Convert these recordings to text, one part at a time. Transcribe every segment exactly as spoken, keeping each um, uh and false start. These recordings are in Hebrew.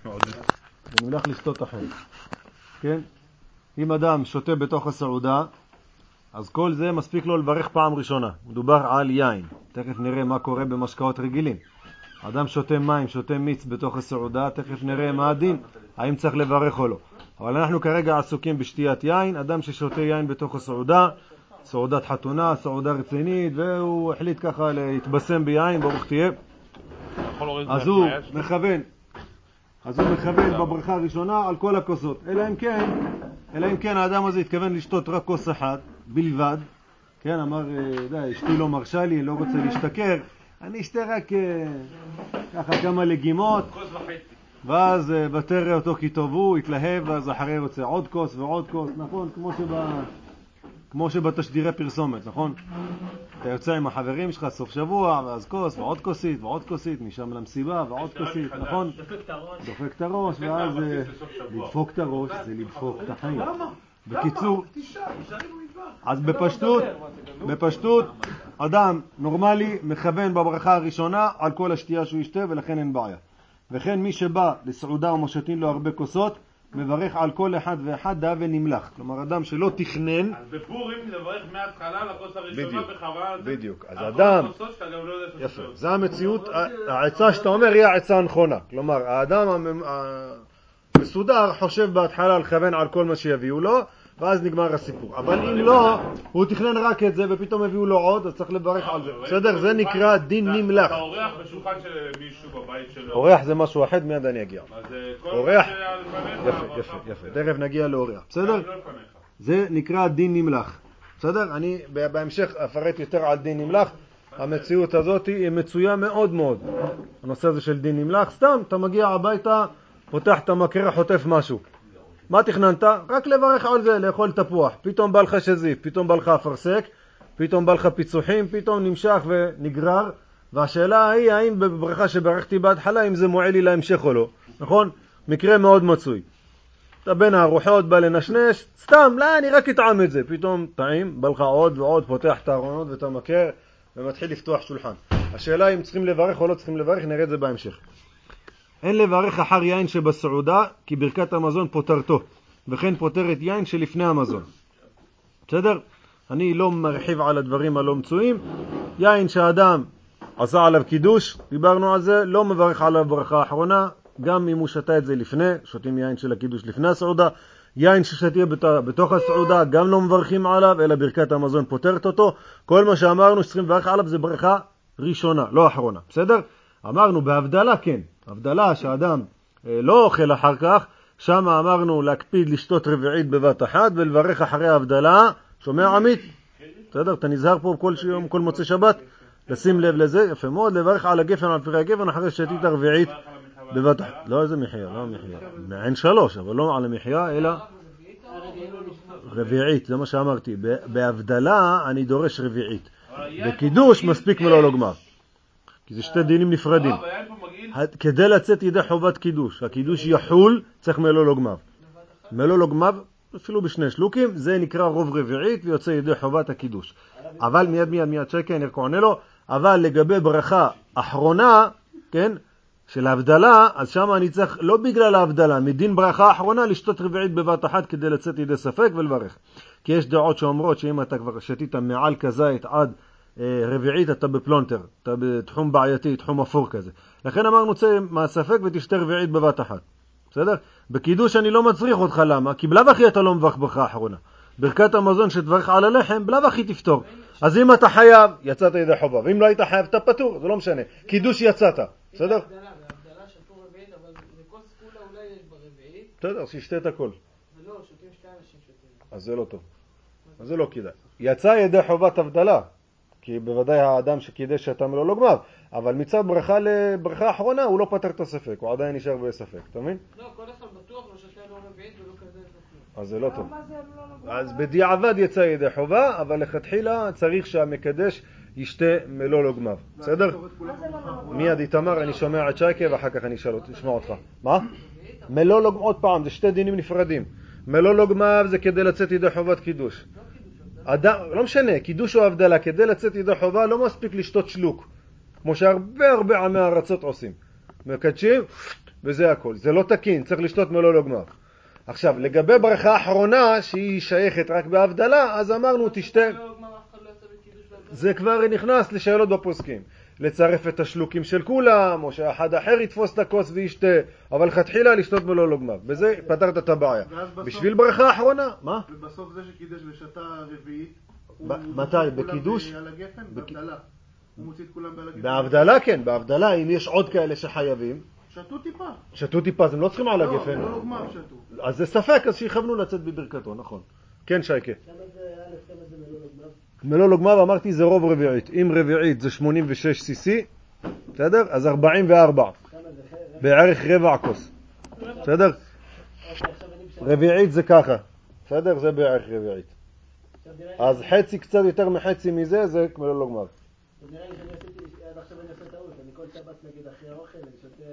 זה נמלח לשתות אחרת. כן? אם אדם שותה בתוך הסעודה, אז כל זה מספיק לו לברך פעם ראשונה. מדובר על יין. תכף נראה מה קורה במשקאות רגילים. אדם שותה מים, שותה מיץ בתוך הסעודה, תכף נראה מה הדין, האם צריך לברך או לא. אבל אנחנו כרגע עסוקים בשתיית יין. אדם ששותה יין בתוך הסעודה, סעודת חתונה, סעודה רצינית, והוא החליט ככה להתבשם ביין, ברוך תהיה. אז הוא מכוון, אז הוא מכוון בברכה הראשונה על כל הכוסות. אלא אם כן, אלא אם כן האדם הזה התכוון לשתות רק כוס אחת בלבד. כן, אמר, די, אשתי לא מרשה לי, לא רוצה להשתכר, אני אשתה רק ככה כמה לגימות, ואז בתראה אותו כי טוב הוא, התלהב, ואז אחרי רוצה עוד כוס ועוד כוס, נכון? כמו שבא... כמו שבתשדירי פרסומת, נכון? אתה יוצא עם החברים שלך סוף שבוע, ואז כוס, ועוד כוסית, ועוד כוסית, משם למסיבה, ועוד כוסית, נכון? דופק את הראש. דופק את הראש, ואז לדפוק את הראש, זה לדפוק את החיים. למה? בקיצור, אז בפשטות, בפשטות, אדם נורמלי מכוון בברכה הראשונה על כל השתייה שהוא ישתה, ולכן אין בעיה. וכן מי שבא לסעודה ומשתין לו הרבה כוסות, מברך על כל אחד ואחד דא ונמלח. כלומר, אדם שלא תכנן... אז בפורים נברך מההתחלה לכוס הראשונה בחברה... בדיוק. אז אדם... יפה. זה המציאות, העצה שאתה אומר היא העצה הנכונה. כלומר, האדם המסודר חושב בהתחלה לכוון על כל מה שיביאו לו, ואז נגמר הסיפור. אבל אם לא, הוא תכנן רק את זה, ופתאום הביאו לו עוד, אז צריך לברך על זה. בסדר? זה נקרא דין נמלח. אתה אורח בשולחן של מישהו בבית שלו. אורח זה משהו אחד, מיד אני אגיע. אורח, יפה, יפה, יפה. תכף נגיע לאורח. בסדר? זה נקרא דין נמלח. בסדר? אני בהמשך אפרט יותר על דין נמלח. המציאות הזאת היא מצויה מאוד מאוד. הנושא הזה של דין נמלח, סתם, אתה מגיע הביתה, פותח את המקרר, חוטף משהו. מה תכננת? רק לברך על זה, לאכול תפוח. פתאום בא לך שזיף, פתאום בא לך אפרסק, פתאום בא לך פיצוחים, פתאום נמשך ונגרר. והשאלה היא, האם בברכה שברכתי בהתחלה, אם זה מועיל לי להמשך או לא. נכון? מקרה מאוד מצוי. אתה בין הארוחות בא לנשנש, סתם, לא, אני רק אטעם את זה. פתאום טעים, בא לך עוד ועוד, פותח את הארונות ואת המקרר, ומתחיל לפתוח שולחן. השאלה אם צריכים לברך או לא צריכים לברך, נראה את זה בהמשך. אין לברך אחר יין שבסעודה, כי ברכת המזון פותרתו, וכן פותרת יין שלפני המזון. בסדר? אני לא מרחיב על הדברים הלא מצויים. יין שהאדם עשה עליו קידוש, דיברנו על זה, לא מברך עליו ברכה האחרונה, גם אם הוא שתה את זה לפני, שותים יין של הקידוש לפני הסעודה. יין ששתיה בתוך הסעודה, גם לא מברכים עליו, אלא ברכת המזון פותרת אותו. כל מה שאמרנו שצריכים לברך עליו זה ברכה ראשונה, לא אחרונה. בסדר? אמרנו בהבדלה כן. הבדלה שהאדם אה, לא אוכל אחר כך, שם אמרנו להקפיד לשתות רביעית בבת אחת ולברך אחרי ההבדלה. שומע עמית? בסדר? אתה נזהר פה כל יום, כל מוצא שבת, לשים לב לזה, יפה מאוד, לברך על הגפן, על פרי הגפן, אחרי שתית רביעית בבת אחת. לא איזה מחיה, לא מחיה. מעין שלוש, אבל לא על המחיה, אלא רביעית, זה מה שאמרתי. בהבדלה אני דורש רביעית. בקידוש מספיק מלא לא גמר. כי זה שתי דינים נפרדים. כדי לצאת ידי חובת קידוש, הקידוש יחול, צריך מלוא לוגמיו. מלוא לוגמיו, אפילו בשני שלוקים, זה נקרא רוב רביעית ויוצא ידי חובת הקידוש. אבל מיד מיד מיד שקע, נראה עונה לו, אבל לגבי ברכה אחרונה, כן, של ההבדלה, אז שם אני צריך, לא בגלל ההבדלה, מדין ברכה אחרונה, לשתות רביעית בבת אחת כדי לצאת ידי ספק ולברך. כי יש דעות שאומרות שאם אתה כבר שתית מעל כזית עד רביעית, אתה בפלונטר, אתה בתחום בעייתי, תחום אפור כזה. לכן אמרנו צא מהספק ותשתה רביעית בבת אחת. בסדר? בקידוש אני לא מצריך אותך, למה? כי בלב אחי אתה לא מברך ברכה האחרונה. ברכת המזון שתברך על הלחם, בלב אחי תפתור. אז אם אתה חייב, יצאת ידי חובה. ואם לא היית חייב, אתה פטור, זה לא משנה. קידוש יצאת. בסדר? בהבדלה שתו רביעית, אבל בכוס כולה אולי יש ברביעית. בסדר, שישתה את הכל. ולא, שותים שתי אנשים שותים. אז זה לא טוב. אז זה לא כדאי. יצא ידי חובת הבדלה. כי בוודאי האדם שקידש שאתה מלא לא גמר, אבל מצד ברכה לברכה האחרונה הוא לא פתר את הספק, הוא עדיין נשאר בספק, אתה מבין? לא, כל אחד בטוח לא שתה לו רביעית ולא כזה כלום. אז זה לא טוב. אז בדיעבד יצא ידי חובה, אבל לכתחילה צריך שהמקדש ישתה מלוא לא גמר. בסדר? מיד איתמר, אני שומע את שייקה ואחר כך אני אשמע אותך. מה? מלוא לא גמר, עוד פעם, זה שתי דינים נפרדים. מלוא לא גמר זה כדי לצאת ידי חובת קידוש. אדם, לא משנה, קידוש או הבדלה, כדי לצאת ידי חובה לא מספיק לשתות שלוק, כמו שהרבה הרבה עמי הארצות עושים. מקדשים, וזה הכל. זה לא תקין, צריך לשתות מלוא לא גמר. עכשיו, לגבי ברכה האחרונה, שהיא שייכת רק בהבדלה, אז אמרנו, תשתה. זה כבר נכנס לשאלות בפוסקים. לצרף את השלוקים של כולם, או שאחד אחר יתפוס את הכוס וישתה, אבל חתחילה לשתות מלוא לא גמר. בזה פתרת את הבעיה. בשביל ברכה האחרונה, מה? ובסוף זה שקידש ושתה רביעית, מתי? בקידוש? על הגפן? בהבדלה. הוא מוציא את כולם על הגפן. בהבדלה כן, בהבדלה אם יש עוד כאלה שחייבים. שתו טיפה. שתו טיפה, אז הם לא צריכים על הגפן. לא, לא גמר שתו. אז זה ספק, אז שיכוונו לצאת בברכתו, נכון. כן, שייקה. כמה זה א', כמה זה מלוא לא גמר? מלוא לא גמר, אמרתי, זה רוב רביעית. אם רביעית זה שמונים ושש סי סי, בסדר? אז ארבעים וארבע. בערך רבע כוס. בסדר? רביעית זה ככה. בסדר? זה בערך רביעית. אז חצי, קצת יותר מחצי מזה, זה מלוא לא גמר. נראה לי שאני עשיתי, עד עכשיו אני עושה טעות, אני כל שבת נגיד אחרי האוכל, אני שותה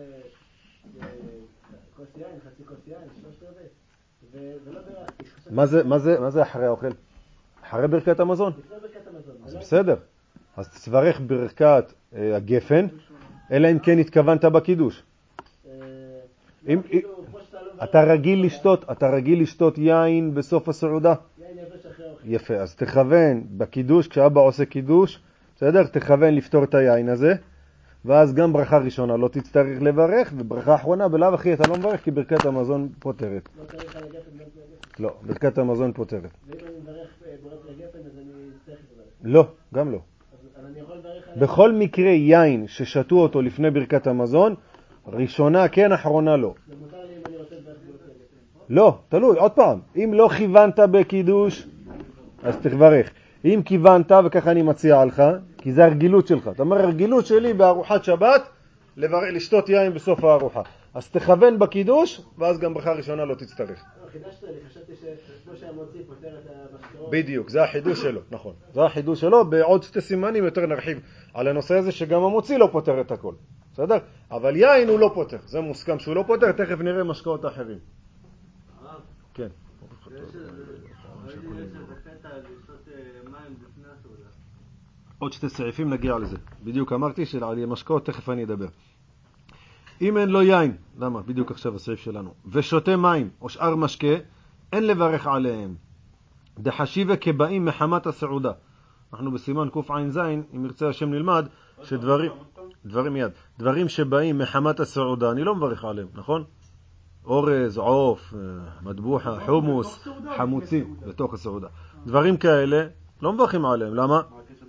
כוס יין, חצי כוס יין, שלושת רבעי, ולא בירכתי. מה זה, מה זה, מה זה אחרי האוכל? אחרי ברכת המזון? לפני ברכת המזון. אז בסדר. אז תברך ברכת הגפן, אלא אם כן התכוונת בקידוש. אם אתה רגיל לשתות, אתה רגיל לשתות יין בסוף הסעודה? יין יבש אחרי האוכל. יפה, אז תכוון בקידוש, כשאבא עושה קידוש, בסדר? תכוון לפתור את היין הזה, ואז גם ברכה ראשונה לא תצטרך לברך, וברכה אחרונה בלאו הכי אתה לא מברך, כי ברכת המזון פותרת. לא צריך על הגפן, לא צריך. לא, ברכת המזון פותרת. ואם אני מברך בורק לגפן, אז אני צריך לברך. לא, גם לא. אז אני יכול לברך על... בכל מקרה יין ששתו אותו לפני ברכת המזון, ראשונה כן, אחרונה לא. זה מותר לי אם אני רוצה לברך בורק לגפן. לא, תלוי, עוד פעם. אם לא כיוונת בקידוש, אז תברך. אם כיוונת, וככה אני מציע לך, כי זה הרגילות שלך. אתה אומר, הרגילות שלי בארוחת שבת, לשתות יין בסוף הארוחה. אז תכוון בקידוש, ואז גם ברכה ראשונה לא תצטרך. לא, חידשת לי, חשבתי שכמו שהמוציא פותר את המשקאות. בדיוק, זה החידוש שלו, נכון. זה החידוש שלו, בעוד שתי סימנים יותר נרחיב על הנושא הזה, שגם המוציא לא פותר את הכל. בסדר? אבל יין הוא לא פותר. זה מוסכם שהוא לא פותר, תכף נראה משקאות אחרים. כן. עוד שתי סעיפים נגיע לזה. בדיוק אמרתי שעל משקאות תכף אני אדבר. אם אין לו יין, למה? בדיוק עכשיו הסעיף שלנו. ושותה מים או שאר משקה, אין לברך עליהם. דחשיבה כבאים מחמת הסעודה. אנחנו בסימן קוף עין זין, אם ירצה השם נלמד, שדברים, דברים מיד, דברים שבאים מחמת הסעודה, אני לא מברך עליהם, נכון? אורז, עוף, מדבוחה, חומוס, חמוצים, בתוך הסעודה. דברים כאלה, לא מברכים עליהם, למה?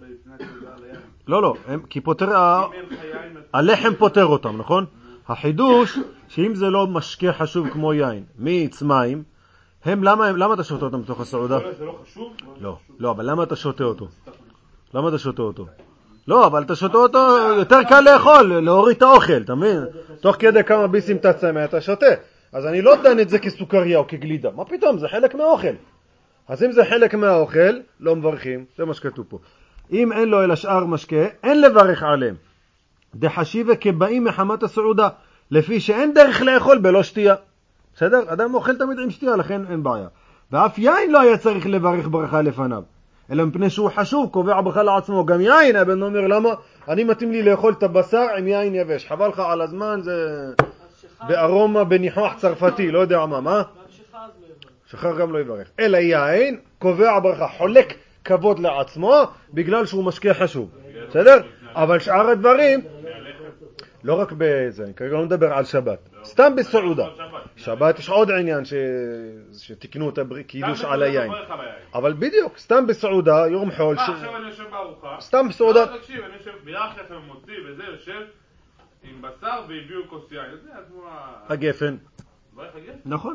לא, לא, הם, כי פותר, הלחם פותר אותם, נכון? החידוש, שאם זה לא משקה חשוב כמו יין, מיץ, מים, הם, למה, למה אתה שותה אותם בתוך הסעודה? זה לא חשוב? לא, לא, אבל למה אתה שותה אותו? למה אתה שותה אותו? לא, אבל אתה שותה אותו, יותר קל לאכול, להוריד את האוכל, אתה מבין? תוך כדי כמה ביסים אתה צמא, אתה שותה. אז אני לא דן את זה כסוכריה או כגלידה. מה פתאום? זה חלק מהאוכל. אז אם זה חלק מהאוכל, לא מברכים. זה מה שכתוב פה. אם אין לו אלא שאר משקה, אין לברך עליהם. דחשיבה כבאים מחמת הסעודה, לפי שאין דרך לאכול בלא שתייה. בסדר? אדם אוכל תמיד עם שתייה, לכן אין בעיה. ואף יין לא היה צריך לברך ברכה לפניו. אלא מפני שהוא חשוב, קובע ברכה לעצמו. גם יין, הבן אומר, למה? אני מתאים לי לאכול את הבשר עם יין יבש. חבל לך על הזמן, זה בארומה, בניחוח צרפתי, לא יודע מה, מה? שחר גם לא יברך. אלא יין, קובע ברכה, חולק כבוד לעצמו, בגלל שהוא משקה חשוב. בסדר? אבל שאר הדברים, לא רק בזה, אני כרגע לא מדבר על שבת. סתם בסעודה. שבת יש עוד עניין שתקנו את הקידוש על היין. אבל בדיוק, סתם בסעודה, יום חול. עכשיו אני יושב בארוחה. סתם בסעודה. לא, תקשיב, אני יושב ביחד לכם מוציא וזה, יושב עם בשר והביאו כוס יין. זה כמו הגפן. ברך הגפן? נכון.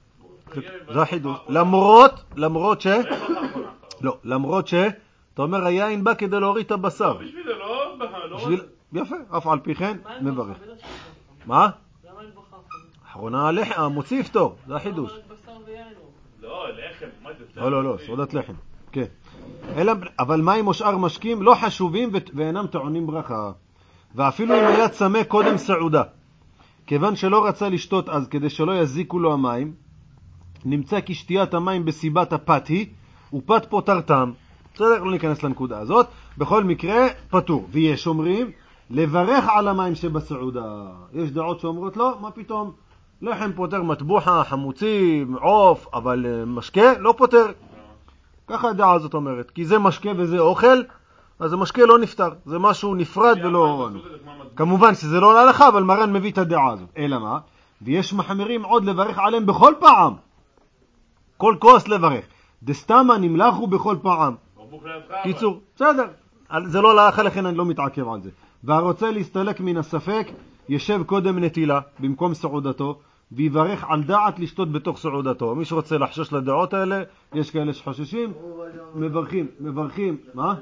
זה החידוש. למרות, למרות ש... לא, למרות ש... אתה אומר, היין בא כדי להוריד את הבשר. בשביל זה לא... יפה, אף על פי כן, מברך. מה? למה אין ברכה? אחרונה הלחם, המוציא יפתור, זה החידוש. לא, לחם, מה זה? לא, לא, לא, סעודת לחם. כן. אבל מים או שאר משקים לא חשובים ואינם טעונים ברכה. ואפילו אם היה צמא קודם סעודה, כיוון שלא רצה לשתות אז כדי שלא יזיקו לו המים, נמצא כי שתיית המים בסיבת הפת היא, ופת פותר טעם. בסדר, לא ניכנס לנקודה הזאת. בכל מקרה, פטור. ויש אומרים, לברך על המים שבסעודה. יש דעות שאומרות לא, מה פתאום? לחם פותר מטבוחה, חמוצים, עוף, אבל משקה לא פותר. ככה הדעה הזאת אומרת, כי זה משקה וזה אוכל, אז המשקה לא נפטר, זה משהו נפרד ולא... כמובן שזה לא להלכה, אבל מרן מביא את הדעה הזאת. אלא מה? ויש מחמרים עוד לברך עליהם בכל פעם. כל כוס לברך. דסתמה נמלחו בכל פעם. קיצור, בסדר. זה לא להלכה, לכן אני לא מתעכב על זה. והרוצה להסתלק מן הספק, ישב קודם נטילה במקום סעודתו, ויברך על דעת לשתות בתוך סעודתו. מי שרוצה לחשוש לדעות האלה, יש כאלה שחוששים, מברכים, מברכים. מה?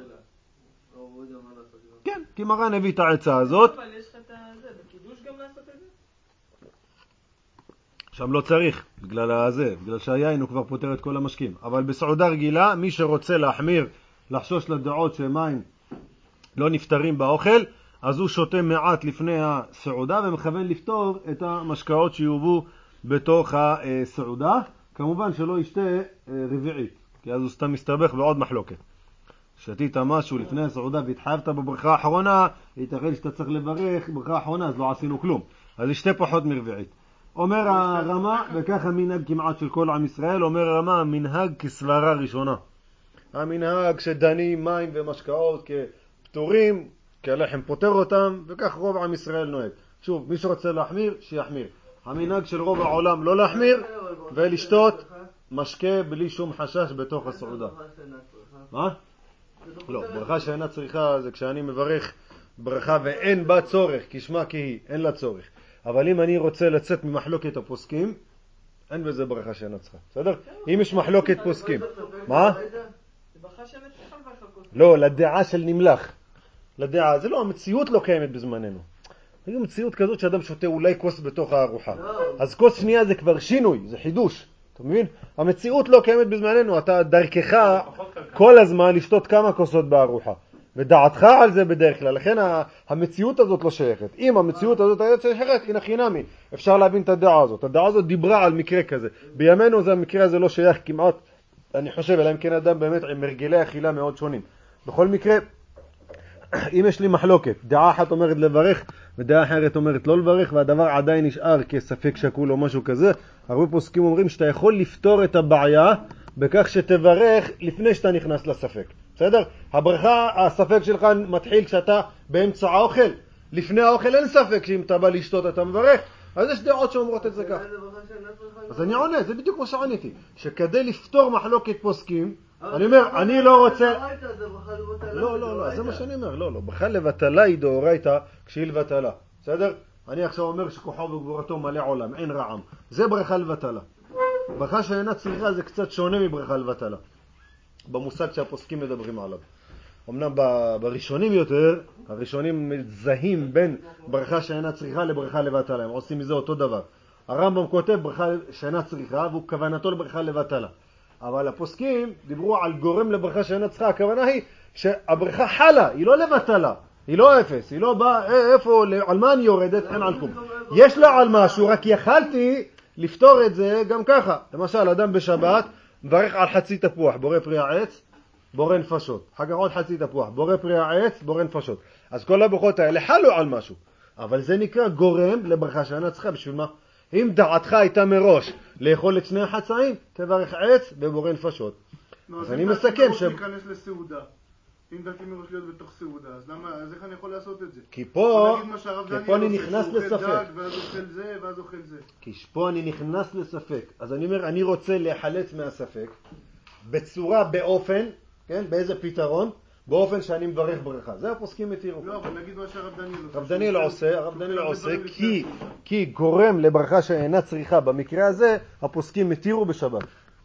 כן, כי מרן הביא את העצה הזאת. אבל יש לך את זה, בקידוש גם לעשות את זה? שם לא צריך, בגלל הזה, בגלל שהיין הוא כבר פותר את כל המשקים. אבל בסעודה רגילה, מי שרוצה להחמיר, לחשוש לדעות שמים לא נפטרים באוכל, אז הוא שותה מעט לפני הסעודה ומכוון לפתור את המשקאות שיובאו בתוך הסעודה. כמובן שלא ישתה רביעית, כי אז הוא סתם מסתבך בעוד מחלוקת. שתית משהו לפני הסעודה והתחייבת בברכה האחרונה, ייתכן שאתה צריך לברך ברכה האחרונה, אז לא עשינו כלום. אז ישתה פחות מרביעית. אומר הרמה, וככה מנהג כמעט של כל עם ישראל, אומר הרמה, מנהג כסברה ראשונה. המנהג שדנים מים ומשקאות כפטורים, כי הלחם פותר אותם, וכך רוב עם ישראל נוהג. שוב, מי שרוצה להחמיר, שיחמיר. המנהג של רוב העולם לא להחמיר, ולשתות משקה בלי שום חשש בתוך הסעודה. מה? לא, ברכה שאינה צריכה זה כשאני מברך ברכה ואין בה צורך, כשמה כי היא, אין לה צורך. אבל אם אני רוצה לצאת ממחלוקת הפוסקים, אין בזה ברכה שאינה צריכה. בסדר? אם יש מחלוקת פוסקים. מה? לא, לדעה של נמלח. לדעה, זה לא, המציאות לא קיימת בזמננו. יש מציאות כזאת שאדם שותה אולי כוס בתוך הארוחה. אז כוס שנייה זה כבר שינוי, זה חידוש. אתה מבין? המציאות לא קיימת בזמננו, אתה דרכך כל הזמן לשתות כמה כוסות בארוחה. ודעתך על זה בדרך כלל, לכן המציאות הזאת לא שייכת. אם המציאות הזאת הייתה שייכת, הנה חינמי, אפשר להבין את הדעה הזאת. הדעה הזאת דיברה על מקרה כזה. בימינו זה המקרה הזה לא שייך כמעט, אני חושב, אלא אם כן אדם באמת עם מרגלי אכילה מאוד שונים. בכל מקרה, אם יש לי מחלוקת, דעה אחת אומרת לברך, ודעה אחרת אומרת לא לברך, והדבר עדיין נשאר כספק שקול או משהו כזה, הרבה פוסקים אומרים שאתה יכול לפתור את הבעיה בכך שתברך לפני שאתה נכנס לספק. בסדר? הברכה, הספק שלך מתחיל כשאתה באמצע האוכל. לפני האוכל אין ספק שאם אתה בא לשתות אתה מברך. אז יש דעות שאומרות את זה כך. אז אני עונה, זה בדיוק מה שעניתי. שכדי לפתור מחלוקת פוסקים, אני אומר, אני לא רוצה... לא, לא, לא, זה מה שאני אומר. לא, לא, ברכה לבטלה היא דאורייתא כשהיא לבטלה. בסדר? אני עכשיו אומר שכוחו וגבורתו מלא עולם, אין רעם. זה ברכה לבטלה. ברכה שאינה צריכה זה קצת שונה מברכה לבטלה. במושג שהפוסקים מדברים עליו. אמנם בראשונים יותר, הראשונים מזהים בין ברכה שאינה צריכה לברכה לבטלה. הם עושים מזה אותו דבר. הרמב"ם כותב ברכה שאינה צריכה, והוא כוונתו לברכה לבטלה. אבל הפוסקים דיברו על גורם לברכה שאינה צריכה. הכוונה היא שהברכה חלה, היא לא לבטלה. היא לא אפס, היא לא באה, איפה, על מה אני יורדת? אין על כלום. יש לה על משהו, רק יכלתי לפתור את זה גם ככה. למשל, אדם בשבת מברך על חצי תפוח, בורא פרי העץ, בורא נפשות. אחר כך עוד חצי תפוח, בורא פרי העץ, בורא נפשות. אז כל הברכות האלה חלו על משהו. אבל זה נקרא גורם לברכה שאינה צריכה. בשביל מה? אם דעתך הייתה מראש לאכול את שני החצאים, תברך עץ ובורא נפשות. אז אני מסכם ש... להיכנס לסעודה. אם דעתי מראש להיות בתוך סעודה, אז למה, אז איך אני יכול לעשות את זה? כי פה, כי פה אני נכנס לספק. ואז אוכל זה, ואז אוכל זה. כי פה אני נכנס לספק. אז אני אומר, אני רוצה להיחלץ מהספק, בצורה, באופן, כן, באיזה פתרון, באופן שאני מברך ברכה. זה הפוסקים מתירו. לא, אבל נגיד מה שהרב דניאל עושה. הרב דניאל עושה, הרב דניאל עושה, כי, כי גורם לברכה שאינה צריכה. במקרה הזה, הפוסקים מתירו בשבת.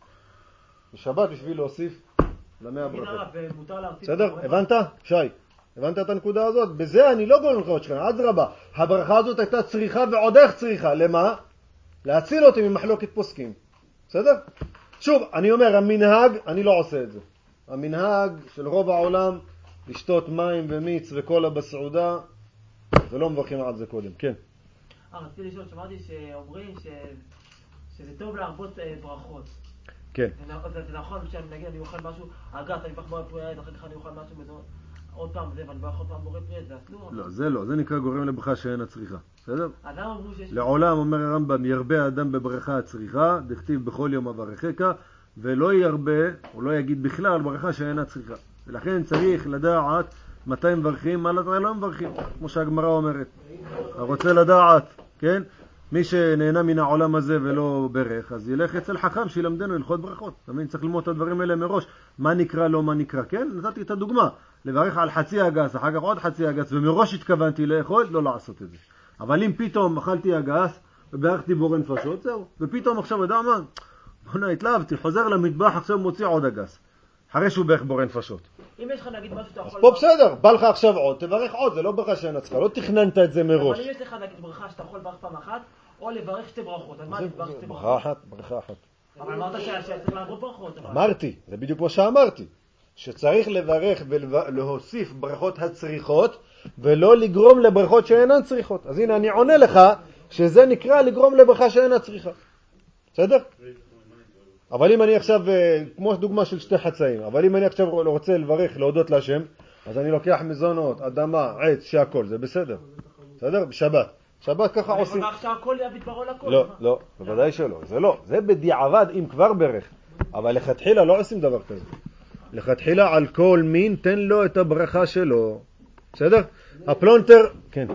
בשבת בשביל להוסיף למאה ברכה. בסדר? הבנת? שי, הבנת את הנקודה הזאת? בזה אני לא גורם לך עוד שכנה, עד רבה. הברכה הזאת הייתה צריכה ועוד איך צריכה. למה? להציל אותי ממחלוקת פוסקים. בסדר? שוב, אני אומר, המנהג, אני לא עושה את זה. המנהג של רוב העולם, לשתות מים ומיץ וקולה בסעודה, ולא מברכים על זה קודם. כן. אה, רציתי לשאול, שמעתי שאומרים ש... שזה טוב להרבות ברכות. כן. זה נכון, כשאני נגיד אני אוכל משהו, אגב, אני אבח מאוד פריעה, אחר כך אני אוכל משהו בזמן. עוד פעם זה, ואני ברך עוד פעם בורא פרי, זה אסור? לא, זה לא, זה נקרא גורם לברכה שאין הצריכה. בסדר? אז למה אמרו שיש... לעולם אומר הרמב"ם, ירבה האדם בברכה הצריכה, דכתיב בכל יום אברכך, ולא ירבה, או לא יגיד בכלל, ברכה שאין הצריכה. ולכן צריך לדעת מתי מברכים, מה לא מברכים, כמו שהגמרא אומרת. רוצה לדעת, כן? מי שנהנה מן העולם הזה ולא ברך, אז ילך אצל חכם שילמדנו הלכות ברכות. תמיד צריך ללמוד את הדברים האלה מראש. מה נקרא, לא מה נקרא. כן? נתתי את הדוגמה. לברך על חצי אגס, אחר כך עוד חצי אגס, ומראש התכוונתי לאכול, לא לעשות את זה. אבל אם פתאום אכלתי אגס, וברכתי בורא נפשות, זהו. ופתאום עכשיו, יודע מה? בונה, התלהבתי, חוזר למטבח, עכשיו מוציא עוד אגס. אחרי שהוא ברך בורא נפשות. אם יש לך נגיד משהו שאתה יכול... אז פה בסדר, בא לך עכשיו עוד, תברך עוד, זה לא ברכה שאין הצריכה, לא תכננת את זה מראש. אבל אם יש לך נגיד ברכה שאתה יכול לברך פעם אחת, או לברך שתי ברכות, אז מה אני לברך שתי ברכה ברכות? אחת, ברכה אחת. אבל אמרת שצריך להרבות ברכות. אמרתי, זה בדיוק כמו שאמרתי, שצריך לברך ולהוסיף ברכות הצריכות, ולא לגרום לברכות שאינן צריכות. אז הנה אני עונה לך, שזה נקרא לגרום לברכה שאינה צריכה. בסדר? אבל אם אני עכשיו, כמו דוגמה של שתי חצאים, אבל אם אני עכשיו רוצה לברך, להודות להשם, אז אני לוקח מזונות, אדמה, עץ, שהכל, זה בסדר. בסדר? בשבת. שבת ככה עושים. אבל עכשיו הכל יביא ברול הכל. לא, לא, בוודאי שלא. זה לא. זה בדיעבד אם כבר ברך. אבל לכתחילה לא עושים דבר כזה. לכתחילה על כל מין תן לו את הברכה שלו. בסדר? הפלונטר, כן.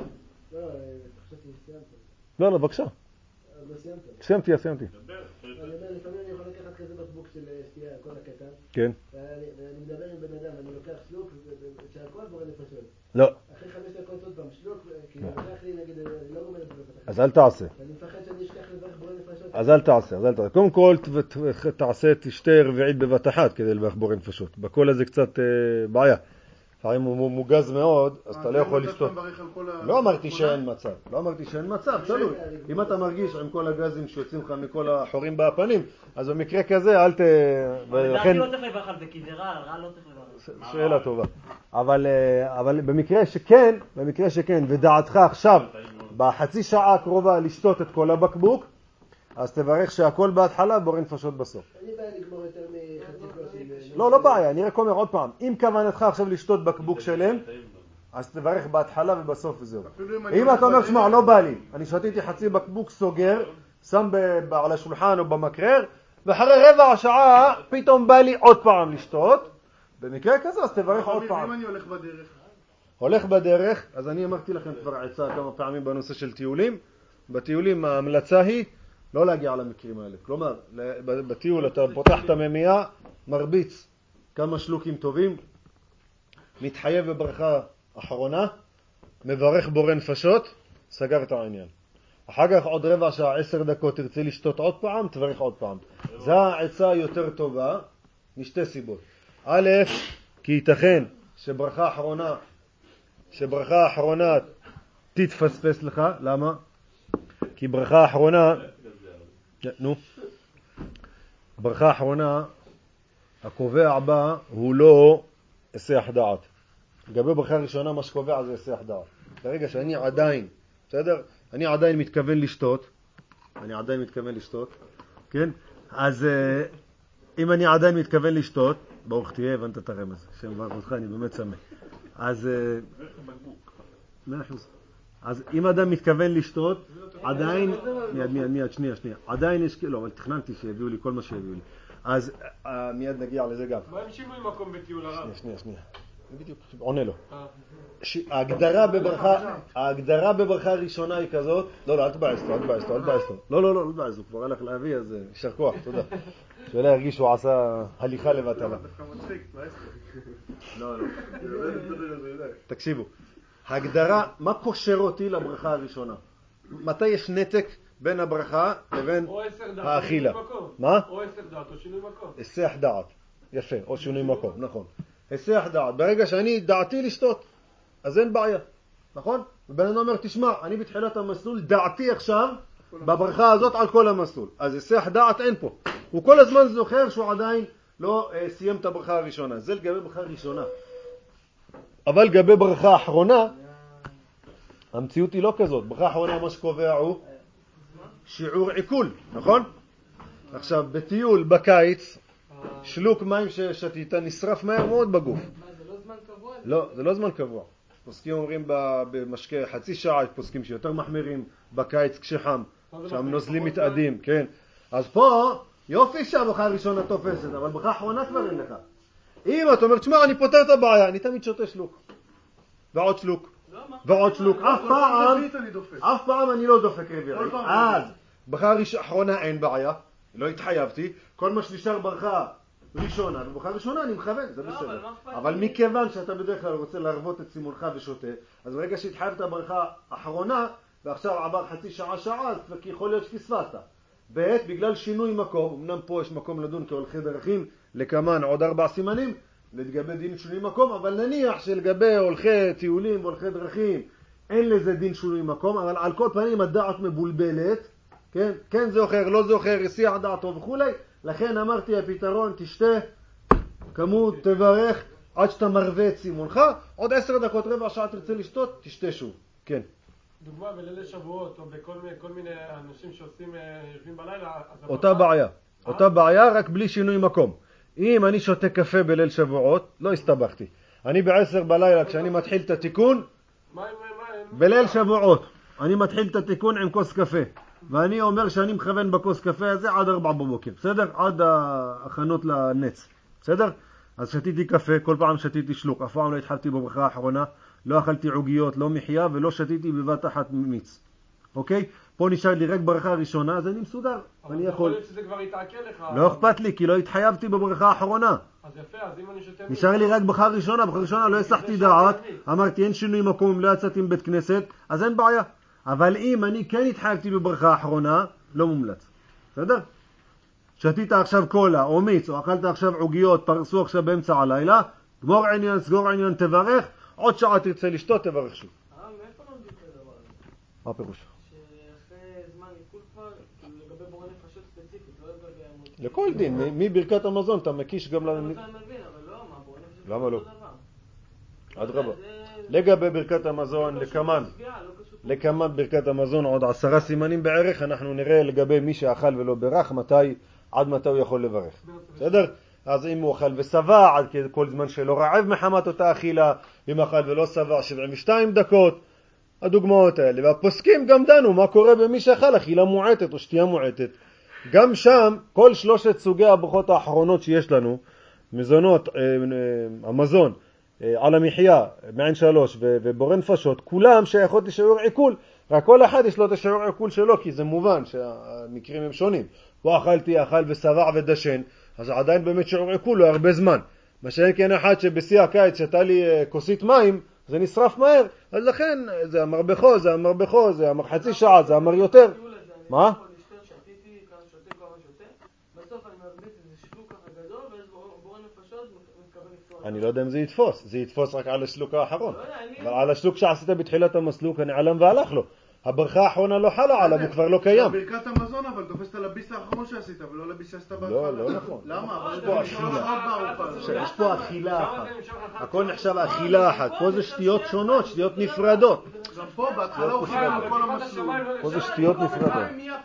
לא, לא, בבקשה. סיימתי, סיימתי. אני אומר, לפעמים אני יכול לקחת כזה בקבוק של שתייה, כל הקטן. כן. ואני מדבר עם בן אדם, אני לוקח שלוק, שהכל בורא נפשות. לא. אחרי חמש דקות עוד פעם, שלוק, כי לקח לי, נגיד, אני לא גומר את זה. אז אל תעשה. אני מפחד שאני אשכח לברך בורא נפשות. אז אל תעשה, אז אל תעשה. קודם כל, תעשה את שתי רביעית בבת אחת כדי לברך בורא נפשות. בכל הזה קצת בעיה. אם הוא מוגז מאוד, אז אתה לא יכול לשתות. לא אמרתי שאין מצב, לא אמרתי שאין מצב, תלוי. אם אתה מרגיש עם כל הגזים שיוצאים לך מכל החורים בפנים, אז במקרה כזה אל ת... לדעתי לא צריך לברך על זה, כי זה רע, רע לא צריך לברך. שאלה טובה. אבל במקרה שכן, במקרה שכן, ודעתך עכשיו, בחצי שעה הקרובה לשתות את כל הבקבוק, אז תברך שהכל בהתחלה, בורא נפשות בסוף. אני בא לגמור יותר מחצי כוס. לא, לא בעיה, אני רק אומר עוד פעם, אם כוונתך עכשיו לשתות בקבוק שלם, אז תברך בהתחלה ובסוף וזהו. אם אתה אומר, שמע, לא בא לי, אני שתיתי חצי בקבוק סוגר, שם על השולחן או במקרר, ואחרי רבע השעה פתאום בא לי עוד פעם לשתות, במקרה כזה אז תברך עוד פעם. אם אני הולך בדרך? הולך בדרך, אז אני אמרתי לכם כבר עצה כמה פעמים בנושא של טיולים. בטיולים ההמלצה היא לא להגיע למקרים האלה. כלומר, בטיול אתה פותח את הממייה, מרביץ כמה שלוקים טובים, מתחייב בברכה אחרונה, מברך בורא נפשות, סגר את העניין. אחר כך עוד רבע שעה, עשר דקות, תרצה לשתות עוד פעם, תברך עוד פעם. זו העצה יותר טובה, משתי סיבות. א', כי ייתכן שברכה אחרונה, שברכה אחרונה תתפספס לך. למה? כי ברכה אחרונה, נו, ברכה אחרונה, הקובע בה הוא לא היסח דעת. לגבי ברכה ראשונה, מה שקובע זה היסח דעת. ברגע שאני עדיין, בסדר? אני עדיין מתכוון לשתות, אני עדיין מתכוון לשתות, כן? אז אם אני עדיין מתכוון לשתות, ברוך תהיה, הבנת את הרמז, שם ברך אותך, אני באמת שמח. אז מאה אחוז. אז אם אדם מתכוון לשתות, עדיין, מיד, מיד, מיד, שנייה, שנייה, עדיין יש, לא, אבל תכננתי שיביאו לי כל מה שיביאו לי. אז מיד נגיע לזה גם. מה עם שינוי מקום בטיול הרב? שנייה, שנייה, שנייה. בדיוק, עונה לו. ההגדרה בברכה, ההגדרה בברכה הראשונה היא כזאת, לא, לא, אל תבאס לו, אל תבאס לו, אל תבאס לו. לא, לא, לא, אל תבאס לו, כבר הלך להביא, אז יישר כוח, תודה. שאלה הרגיש שהוא עשה הליכה לבטלה. לא, לא. תקשיבו. הגדרה, מה קושר אותי לברכה הראשונה? מתי יש נתק בין הברכה לבין האכילה? מה? או עשר דעת או שינוי מקום. היסח דעת. יפה, או שינוי מקום, נכון. היסח דעת. ברגע שאני דעתי לשתות, אז אין בעיה. נכון? ובן אדם אומר, תשמע, אני בתחילת המסלול, דעתי עכשיו בברכה הזאת על כל המסלול. אז היסח דעת אין פה. הוא כל הזמן זוכר שהוא עדיין לא אה, סיים את הברכה הראשונה. זה לגבי ברכה ראשונה. אבל לגבי ברכה האחרונה, המציאות היא לא כזאת. ברכה האחרונה מה שקובע הוא שיעור עיכול, נכון? עכשיו, בטיול בקיץ, שלוק מים ששתית נשרף מהר מאוד בגוף. מה, זה לא זמן קבוע לא, זה לא זמן קבוע. פוסקים אומרים במשקה חצי שעה, פוסקים שיותר מחמירים בקיץ כשחם, שם נוזלים מתאדים, כן. אז פה יופי שהברכה הראשונה תופסת, אבל ברכה האחרונה כבר אין לך. אם אתה אומר, תשמע, אני פותר את הבעיה, אני תמיד שותה שלוק. ועוד שלוק. ועוד שלוק. אף פעם, אף פעם אני לא דופק רביעי. אז ברכה האחרונה אין בעיה, לא התחייבתי. כל מה שנשאר ברכה ראשונה, וברכה ראשונה אני מכוון, זה בסדר. אבל מכיוון שאתה בדרך כלל רוצה להרבות את סימונך ושותה, אז ברגע שהתחייבת ברכה האחרונה, ועכשיו עבר חצי שעה שעה, אז יכול להיות שפספסת. ב' בגלל שינוי מקום, אמנם פה יש מקום לדון כהולכי דרכים, לכמן עוד ארבע סימנים, לגבי דין שינוי מקום, אבל נניח שלגבי הולכי טיולים והולכי דרכים, אין לזה דין שינוי מקום, אבל על כל פנים הדעת מבולבלת, כן, כן זוכר, לא זוכר, הסיע דעתו וכו'. לכן אמרתי הפתרון, תשתה כמות, תברך, עד שאתה מרווה את סימונך, עוד עשר דקות, רבע שעה תרצה לשתות, תשתה שוב, כן. דוגמה בלילי שבועות, או בכל מיני, כל מיני אנשים שעושים, יושבים בלילה, אותה בעיה, אותה בעיה, רק בלי שינוי מקום. אם אני שותה קפה בליל שבועות, לא הסתבכתי. אני בעשר בלילה, כשאני מתחיל את התיקון, בליל שבועות, אני מתחיל את התיקון עם כוס קפה. ואני אומר שאני מכוון בכוס קפה הזה עד ארבע בבוקר, בסדר? עד ההכנות לנץ, בסדר? אז שתיתי קפה, כל פעם שתיתי שלוק, אף פעם לא התחלתי בברכה האחרונה, לא אכלתי עוגיות, לא מחיה ולא שתיתי בבת אחת מיץ. אוקיי? פה נשאר לי רק ברכה הראשונה, אז אני מסודר. אבל אני יכול יכול... להיות שזה כבר יתעכל לך. לא אכפת לי, כי לא התחייבתי בברכה האחרונה. אז יפה, אז אם אני שותה... נשאר לי רק ברכה ראשונה, ברכה ראשונה לא הסחתי דעת, אמרתי אין שינוי מקום, לא יצאתי מבית כנסת, אז אין בעיה. אבל אם אני כן התחייבתי בברכה האחרונה, לא מומלץ. בסדר? שתית עכשיו קולה או מיץ, או אכלת עכשיו עוגיות, פרסו עכשיו באמצע הלילה, גמור עניין, סגור עניין, תברך, עוד שעה תרצה לשתות, תברך שוב. אה, מאיפה לא מדיוק את הדבר הזה? מה פירוש? שאחרי זמן עיכול כבר, לגבי בורא נפשות ספציפית, לא לגבי המות. לכל דין, מברכת המזון אתה מקיש גם... אני מבין, אבל לא, מה, בורא נפשות למה לא? דבר. עד רבה. לגבי ברכת המזון, לקמן, לקמן ברכת המזון, עוד עשרה סימנים בערך, אנחנו נראה לגבי מי שאכל ולא ברך, מתי, עד מתי הוא יכול לברך. בסדר? אז אם הוא אכל וסבע, עד כל זמן שלא רעב מחמת אותה אכילה, אם אכל ולא סבע, שבעים ושתיים דקות, הדוגמאות האלה. והפוסקים גם דנו מה קורה במי שאכל אכילה מועטת או שתייה מועטת. גם שם, כל שלושת סוגי הברכות האחרונות שיש לנו, מזונות, המזון, על המחיה, מעין שלוש ובורא נפשות, כולם שייכות לשיעור עיכול. רק כל אחד יש לו את השיעור עיכול שלו, כי זה מובן שהמקרים הם שונים. פה אכלתי, אכל וסבע ודשן, אז עדיין באמת שיעור עיכול לא הרבה זמן. מה שאין כן אחד שבשיא הקיץ שתה לי כוסית מים, זה נשרף מהר. אז לכן זה אמר בכו, זה אמר בכו, זה אמר חצי שעה, זה אמר יותר. מה? אני לא יודע אם זה יתפוס, זה יתפוס רק על השלוק האחרון. אבל על השלוק שעשית בתחילת המסלוק, אני עלם והלך לו. הברכה האחרונה לא חלה עליו, הוא כבר לא קיים. זה ברכת המזון, אבל תופסת על הביס האחרון שעשית, ולא לביס שעשית בהתחלה. לא, לא נכון. למה? יש פה אכילה. יש פה אכילה אחת. הכל נחשב אכילה אחת. פה זה שטויות שונות, שטויות נפרדות. גם פה, בהתחלה הוא חיכה בכל המסלול. פה זה שטויות נפרדות.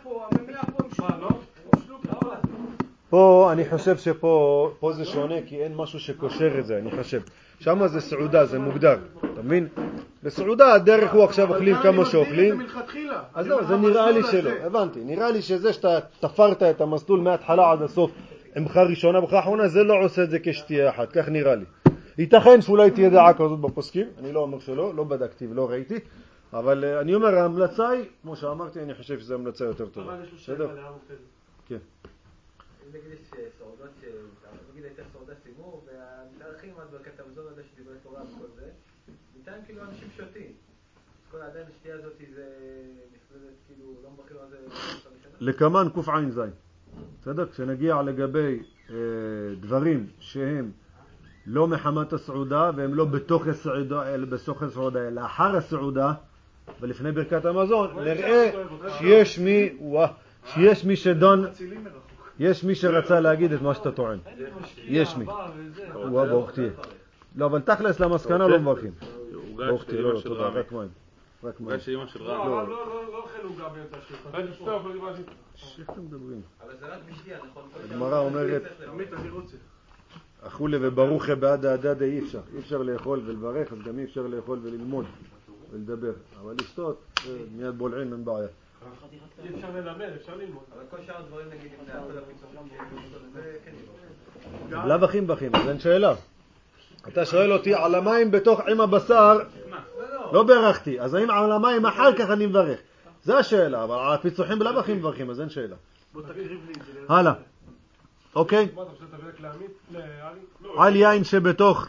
פה אני חושב שפה פה זה שונה, כי אין משהו שקושר את זה, אני חושב. שם זה סעודה, זה מוגדר, אתה מבין? בסעודה הדרך הוא עכשיו אוכלים כמה שאוכלים. אז לא, זה נראה לי שלא, הבנתי. נראה לי שזה שאתה תפרת את המסלול מההתחלה עד הסוף, עם ברכה ראשונה, ברכה אחרונה, זה לא עושה את זה כשתייה אחת, כך נראה לי. ייתכן שאולי תהיה דעה כזאת בפוסקים, אני לא אומר שלא, לא בדקתי ולא ראיתי, אבל אני אומר, ההמלצה היא, כמו שאמרתי, אני חושב שזו המלצה יותר טובה. בסדר? כן. נגיד יש סעודות, נגיד הייתה סעודה סימור, והמתארחים אז ברכת המזון הזה שדיברי תורה וכל זה, ניתן כאילו אנשים שותים. אז כל עדיין השתייה הזאת זה נכללת כאילו, לא מברכים על זה לקמן קוף עין זין. בסדר? כשנגיע לגבי דברים שהם לא מחמת הסעודה, והם לא בתוך הסעודה, אלא בסוף הסעודה, אלא אחר הסעודה, ולפני ברכת המזון, נראה שיש מי, שיש מי שדון, יש מי שרצה להגיד את מה שאתה טוען. יש מי. וואה, ברוך תהיה. לא, אבל תכלס למסקנה לא מברכים. ברוך תהיה, לא, תודה, רק מים. רק מים. הוגש לאמא של רב. לא, לא, לא אוכל עוגה באמצע שלך. אל תשתוף, לא דיברתי. איך אתם מדברים? אבל זה רק בשתייה, נכון? הגמרא אומרת... עמית, אני רוצה. אכולי וברוכה בעד העדד אי אפשר. אי אפשר לאכול ולברך, אז גם אי אפשר לאכול וללמוד ולדבר. אבל לשתות, מיד בולעים, אין בעיה. אי אפשר ללמד, אפשר ללמוד. אבל כל שאר הדברים נגיד אם נעשה לפיצוחים זה כן יבוא. בלב אחים בכים, אז אין שאלה. אתה שואל אותי על המים בתוך עם הבשר, לא ברכתי. אז האם על המים אחר כך אני מברך? זה השאלה, אבל על הפיצוחים בלב אחים בכים, אז אין שאלה. בוא תקריב לי את זה. הלאה. אוקיי? מה אתה חושב, תביא רק לעמית? לעלי? על יין שבתוך,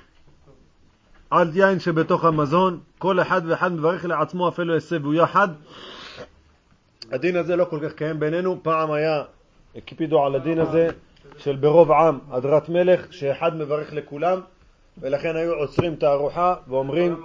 על יין שבתוך המזון, כל אחד ואחד מברך לעצמו אפילו יסבו יחד. הדין הזה לא כל כך קיים בינינו. פעם היה, הקפידו על הדין הזה של ברוב עם, הדרת מלך, שאחד מברך לכולם, ולכן היו עוצרים את הארוחה ואומרים,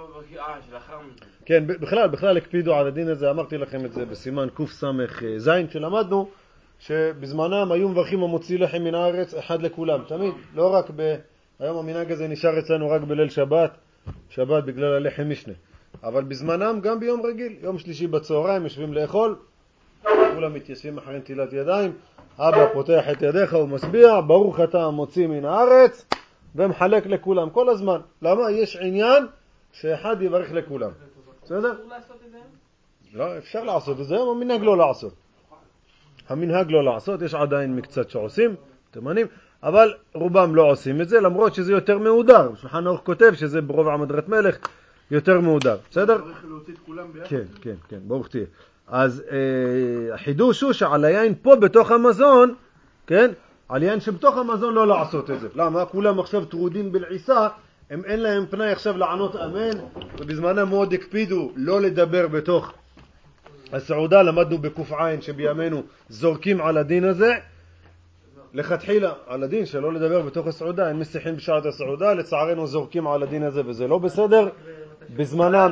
כן, בכלל, בכלל הקפידו על הדין הזה. אמרתי לכם את זה בסימן קוף סמך זין שלמדנו, שבזמנם היו מברכים המוציא לחם מן הארץ אחד לכולם, תמיד, לא רק ב... היום המנהג הזה נשאר אצלנו רק בליל שבת, שבת בגלל הלחם משנה, אבל בזמנם גם ביום רגיל, יום שלישי בצהריים יושבים לאכול, כולם מתיישבים אחרי נטילת ידיים, אבא פותח את ידיך ומשביע, ברוך אתה המוציא מן הארץ, ומחלק לכולם כל הזמן. למה? יש עניין שאחד יברך לכולם. בסדר? אסור לעשות את זה? לא, אפשר לעשות את זה, אבל המנהג לא לעשות. המנהג לא לעשות, יש עדיין מקצת שעושים, תימנים, אבל רובם לא עושים את זה, למרות שזה יותר מהודר. שולחן ערוך כותב שזה ברוב עם הדרת מלך יותר מהודר. בסדר? צריך להוציא את כולם ביחד. כן, כן, כן, ברוך תהיה. אז אה, החידוש הוא שעל היין פה בתוך המזון, כן? על יין שבתוך המזון לא לעשות את זה. למה? כולם עכשיו טרודים בלעיסה, הם אין להם פנאי עכשיו לענות אמן, ובזמנם מאוד הקפידו לא לדבר בתוך הסעודה. למדנו בקוף עין שבימינו זורקים על הדין הזה, לכתחילה על הדין שלא לדבר בתוך הסעודה, אין מסיחים בשעת הסעודה, לצערנו זורקים על הדין הזה וזה לא בסדר. בזמנם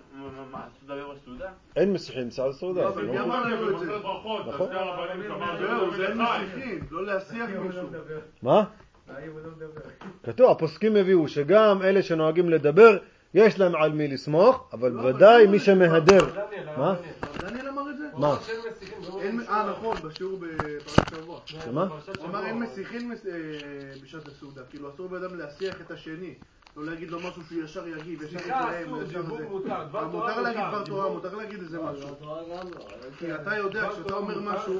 אין מסיחים בשעת הסעודה. אבל מי אמר לנו את זה? נכון. זהו, זה אין מסיחים, לא להסיח מישהו. מה? כתוב, הפוסקים הביאו שגם אלה שנוהגים לדבר יש להם על מי לסמוך, אבל בוודאי מי שמהדר. מה? דניאל אמר את זה? מה? אה נכון, בשיעור בפרשת שבוע. שמה? הוא אמר אין מסיחין בשעת הסעודה, כאילו אסור באדם להסיח את השני, לא להגיד לו משהו שהוא ישר יגיד, ישר יתלהם, ישר זה. מותר להגיד דבר תורה, מותר להגיד איזה משהו. כי אתה יודע, כשאתה אומר משהו,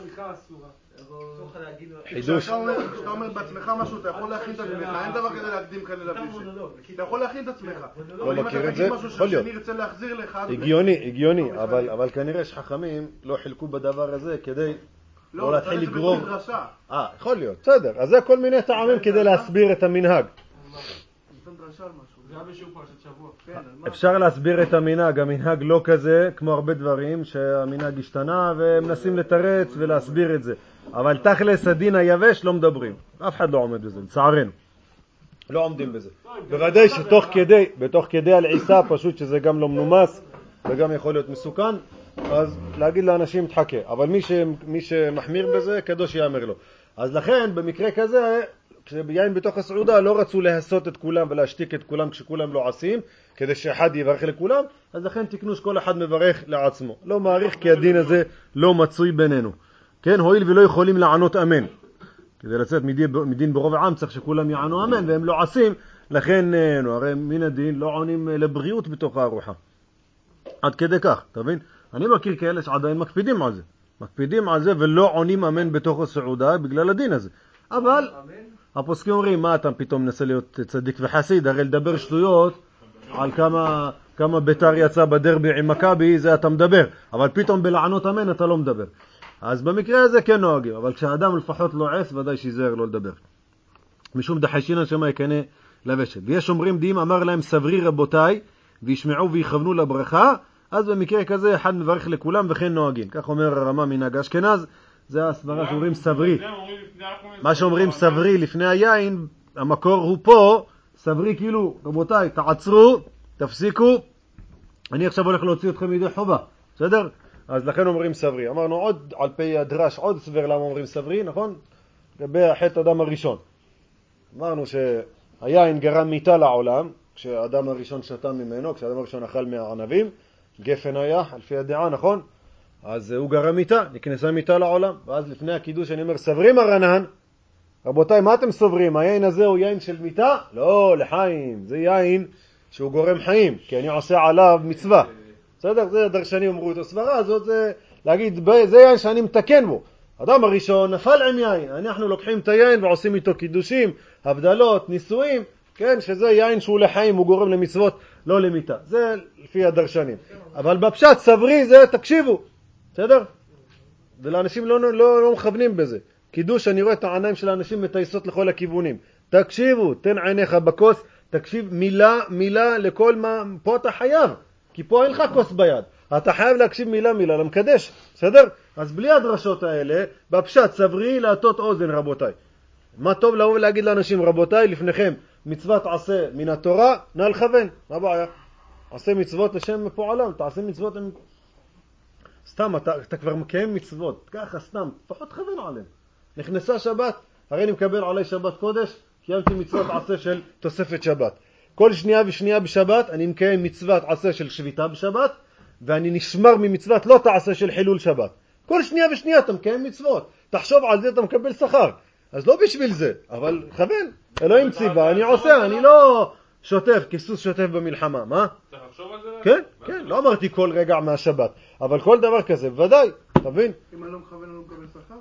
חידוש. כשאתה אומר בעצמך משהו, אתה יכול להכין את עצמך, אין דבר כזה להקדים כאן אליו אישי. אתה יכול להכין את עצמך. לא מכיר את זה? יכול להיות. שאני רוצה להחזיר לך. הגיוני, הגיוני, אבל כנראה שחכמים לא חילקו בדבר הזה כדי לא להתחיל לגרור. אה, יכול להיות, בסדר. אז זה כל מיני טעמים כדי להסביר את המנהג. אפשר להסביר את המנהג, המנהג לא כזה כמו הרבה דברים שהמנהג השתנה ומנסים לתרץ ולהסביר את זה, אבל תכלס הדין היבש לא מדברים, אף אחד לא עומד בזה, לצערנו לא עומדים בזה. בוודאי שתוך כדי, בתוך כדי הלעיסה פשוט שזה גם לא מנומס וגם יכול להיות מסוכן, אז להגיד לאנשים תחכה, אבל מי, ש, מי שמחמיר בזה קדוש יאמר לו. אז לכן במקרה כזה כשביין בתוך הסעודה לא רצו להסות את כולם ולהשתיק את כולם כשכולם לא עשים, כדי שאחד יברך לכולם, אז לכן תקנו שכל אחד מברך לעצמו. לא מעריך כי הדין הזה לא מצוי בינינו. כן, הואיל ולא יכולים לענות אמן. כדי לצאת מדין, מדין ברוב העם צריך שכולם יענו אמן, והם לא עשים, לכן נו, הרי מן הדין לא עונים לבריאות בתוך הארוחה. עד כדי כך, אתה מבין? אני מכיר כאלה שעדיין מקפידים על זה. מקפידים על זה ולא עונים אמן בתוך הסעודה בגלל הדין הזה. אבל הפוסקים אומרים, מה אתה פתאום מנסה להיות צדיק וחסיד? הרי לדבר שטויות על כמה, כמה ביתר יצא בדרבי עם מכבי, זה אתה מדבר. אבל פתאום בלענות אמן אתה לא מדבר. אז במקרה הזה כן נוהגים. אבל כשאדם לפחות לועס, ודאי שיזהר לא לדבר. משום דחשינן שמה יקנה לבשת. ויש אומרים דיים אמר להם סברי רבותיי, וישמעו ויכוונו לברכה, אז במקרה כזה אחד מברך לכולם וכן נוהגים. כך אומר הרמה מנהג אשכנז. זה הסברה שאומרים סברי. מה שאומרים סברי לפני היין, המקור הוא פה, סברי כאילו, רבותיי, תעצרו, תפסיקו, אני עכשיו הולך להוציא אתכם מידי חובה, בסדר? אז לכן אומרים סברי. אמרנו עוד, על פי הדרש, עוד סבר למה אומרים סברי, נכון? לגבי החטא אדם הראשון. אמרנו שהיין גרם מיתה לעולם, כשאדם הראשון שתה ממנו, כשאדם הראשון אכל מהענבים, גפן היה, על פי הדעה, נכון? אז הוא גרם מיתה, נכנסה מיתה לעולם, ואז לפני הקידוש אני אומר סברים הרנן, רבותיי, מה אתם סוברים? היין הזה הוא יין של מיטה? לא, לחיים. זה יין שהוא גורם חיים, כי אני עושה עליו מצווה. בסדר? זה דרשנים אמרו את הסברה הזאת, זה להגיד, זה יין שאני מתקן בו. אדם הראשון נפל עם יין. אנחנו לוקחים את היין ועושים איתו קידושים, הבדלות, נישואים, כן? שזה יין שהוא לחיים, הוא גורם למצוות, לא למיטה. זה לפי הדרשנים. אבל בפשט סברי זה, תקשיבו. בסדר? ולאנשים לא, לא, לא מכוונים בזה. קידוש, אני רואה את העיניים של האנשים מטייסות לכל הכיוונים. תקשיבו, תן עיניך בכוס, תקשיב מילה, מילה לכל מה, פה אתה חייב, כי פה אין לך כוס ביד. אתה חייב להקשיב מילה, מילה למקדש, בסדר? אז בלי הדרשות האלה, בפשט סברי להטות אוזן, רבותיי. מה טוב לבוא ולהגיד לאנשים, רבותיי, לפניכם, מצוות עשה מן התורה, נא לכוון, מה בעיה? עשה מצוות לשם פועלם, תעשה מצוות עם... סתם, אתה, אתה כבר מקיים מצוות, ככה סתם, פחות כוון עליהם. נכנסה שבת, הרי אני מקבל עלי שבת קודש, קיימתי מצוות עשה של תוספת שבת. כל שנייה ושנייה בשבת אני מקיים מצוות עשה של שביתה בשבת, ואני נשמר ממצוות לא תעשה של חילול שבת. כל שנייה ושנייה אתה מקיים מצוות, תחשוב על זה, אתה מקבל שכר. אז לא בשביל זה, אבל כוון, אלוהים ציווה, אני עושה, אני לא שוטף, כיסוס שוטף במלחמה, מה? צריך לחשוב על זה? כן, כן, לא אמרתי כל רגע מהשבת, אבל כל דבר כזה, ודאי, תבין? אם אני לא מכוון, אני לא מקבל שכר?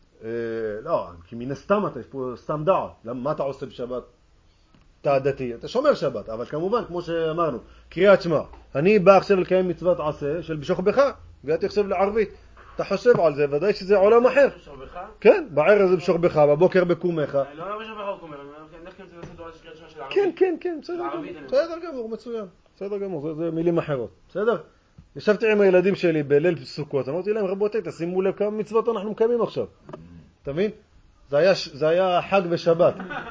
לא, כי מן הסתם אתה, יש פה סתם דעת. מה אתה עושה בשבת? אתה דתי, אתה שומר שבת, אבל כמובן, כמו שאמרנו, קריאת שמע. אני בא עכשיו לקיים מצוות עשה של בשוכבך, הגעתי עכשיו לערבית. אתה חושב על זה, ודאי שזה עולם אחר. בשוכבך? כן, בערב זה בשוכבך, בבוקר בקומך. לא, לא בשוכבך הוא קומך, אני הולך כאילו לעשות דורה של קריאת שמע של ערבית. כן, כן, כן, בסדר גמור. בסדר גמור, מצוין. בסדר גמור, זה מילים אחרות. בסדר? ישבתי עם הילדים שלי בליל סוכות, אמרתי להם, רבותיי, תשימו לב כמה מצוות אנחנו מקיימים עכשיו. אתה מבין? זה היה, זה היה חג ושבת.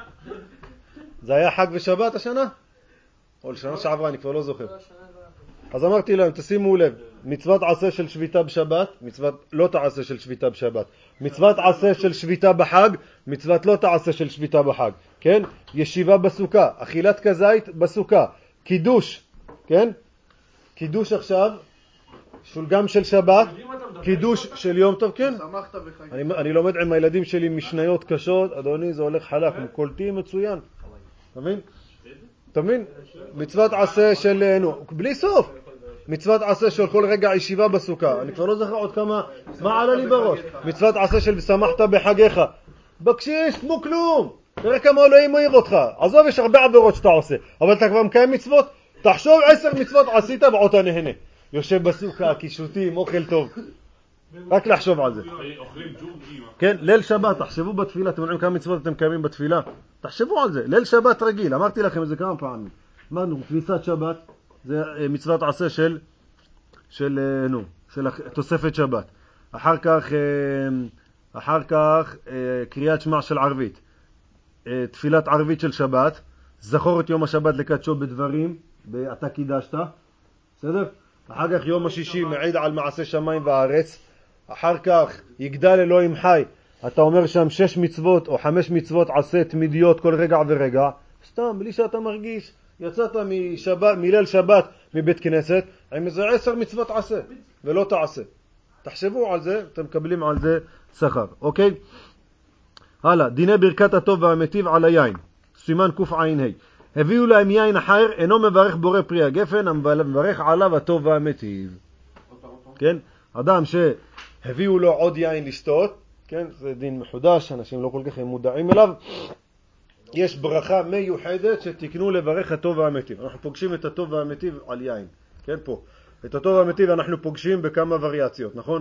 זה היה חג ושבת השנה? או לשנה שעברה, אני כבר לא זוכר. אז אמרתי להם, תשימו לב, מצוות עשה של שביתה בשבת, מצוות לא תעשה של שביתה בשבת. מצוות עשה של שביתה בחג, מצוות לא תעשה של שביתה בחג. כן? ישיבה בסוכה, אכילת כזית בסוכה, קידוש, כן? קידוש עכשיו, גם של שבת, קידוש של יום טוב, כן. אני, אני לומד עם הילדים שלי משניות קשות, אדוני, זה הולך חלק, הם קולטים מצוין. תבין? תבין? מצוות עשה של, נו, בלי סוף. מצוות עשה של כל רגע ישיבה בסוכה. אני כבר לא זוכר עוד כמה, מה עלה לי בראש? מצוות עשה של שמחת בחגיך. בקשיש, כמו כלום. תראה כמה אלוהים אוהב אותך. עזוב, יש הרבה עבירות שאתה עושה, אבל אתה כבר מקיים מצוות. תחשוב עשר מצוות עשית ועוד אתה נהנה. יושב בסוכה, קישוטים, אוכל טוב. רק לחשוב על זה. אוכלים ג'ורגים. כן, ליל שבת, תחשבו בתפילה, אתם יודעים כמה מצוות אתם קיימים בתפילה? תחשבו על זה, ליל שבת רגיל, אמרתי לכם את זה כמה פעמים. אמרנו, תפיסת שבת, זה מצוות עשה של, של, נו, של תוספת שבת. אחר כך, אחר כך, קריאת שמע של ערבית. תפילת ערבית של שבת, זכור את יום השבת לקדשו בדברים, אתה קידשת, בסדר? אחר כך יום השישי מעיד על מעשה שמיים וארץ. אחר כך יגדל אלוהים חי, אתה אומר שם שש מצוות או חמש מצוות עשה תמידיות כל רגע ורגע, סתם בלי שאתה מרגיש, יצאת משבת, מליל שבת מבית כנסת עם איזה עשר מצוות עשה ולא תעשה. תחשבו על זה, אתם מקבלים על זה שכר. אוקיי? הלאה, דיני ברכת הטוב והמטיב על היין, סימן קוף עין ה'. הביאו להם יין אחר, אינו מברך בורא פרי הגפן, מברך עליו הטוב והמטיב. כן? אדם שהביאו לו עוד יין לשתות, כן? זה דין מחודש, אנשים לא כל כך מודעים אליו. יש ברכה מיוחדת שתקנו לברך הטוב והמטיב. אנחנו פוגשים את הטוב והמטיב על יין. כן, פה. את הטוב והמטיב אנחנו פוגשים בכמה וריאציות, נכון?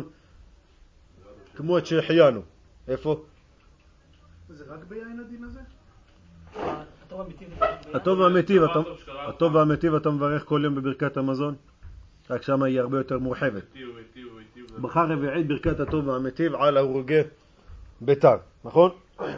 כמו את שהחיינו. איפה? זה רק ביין הדין הזה? הטוב והמטיב, הטוב והמטיב אתה מברך כל יום בברכת המזון, רק שם היא הרבה יותר מורחבת. בחר רביעית ברכת הטוב והמטיב על הרוגי ביתר, נכון?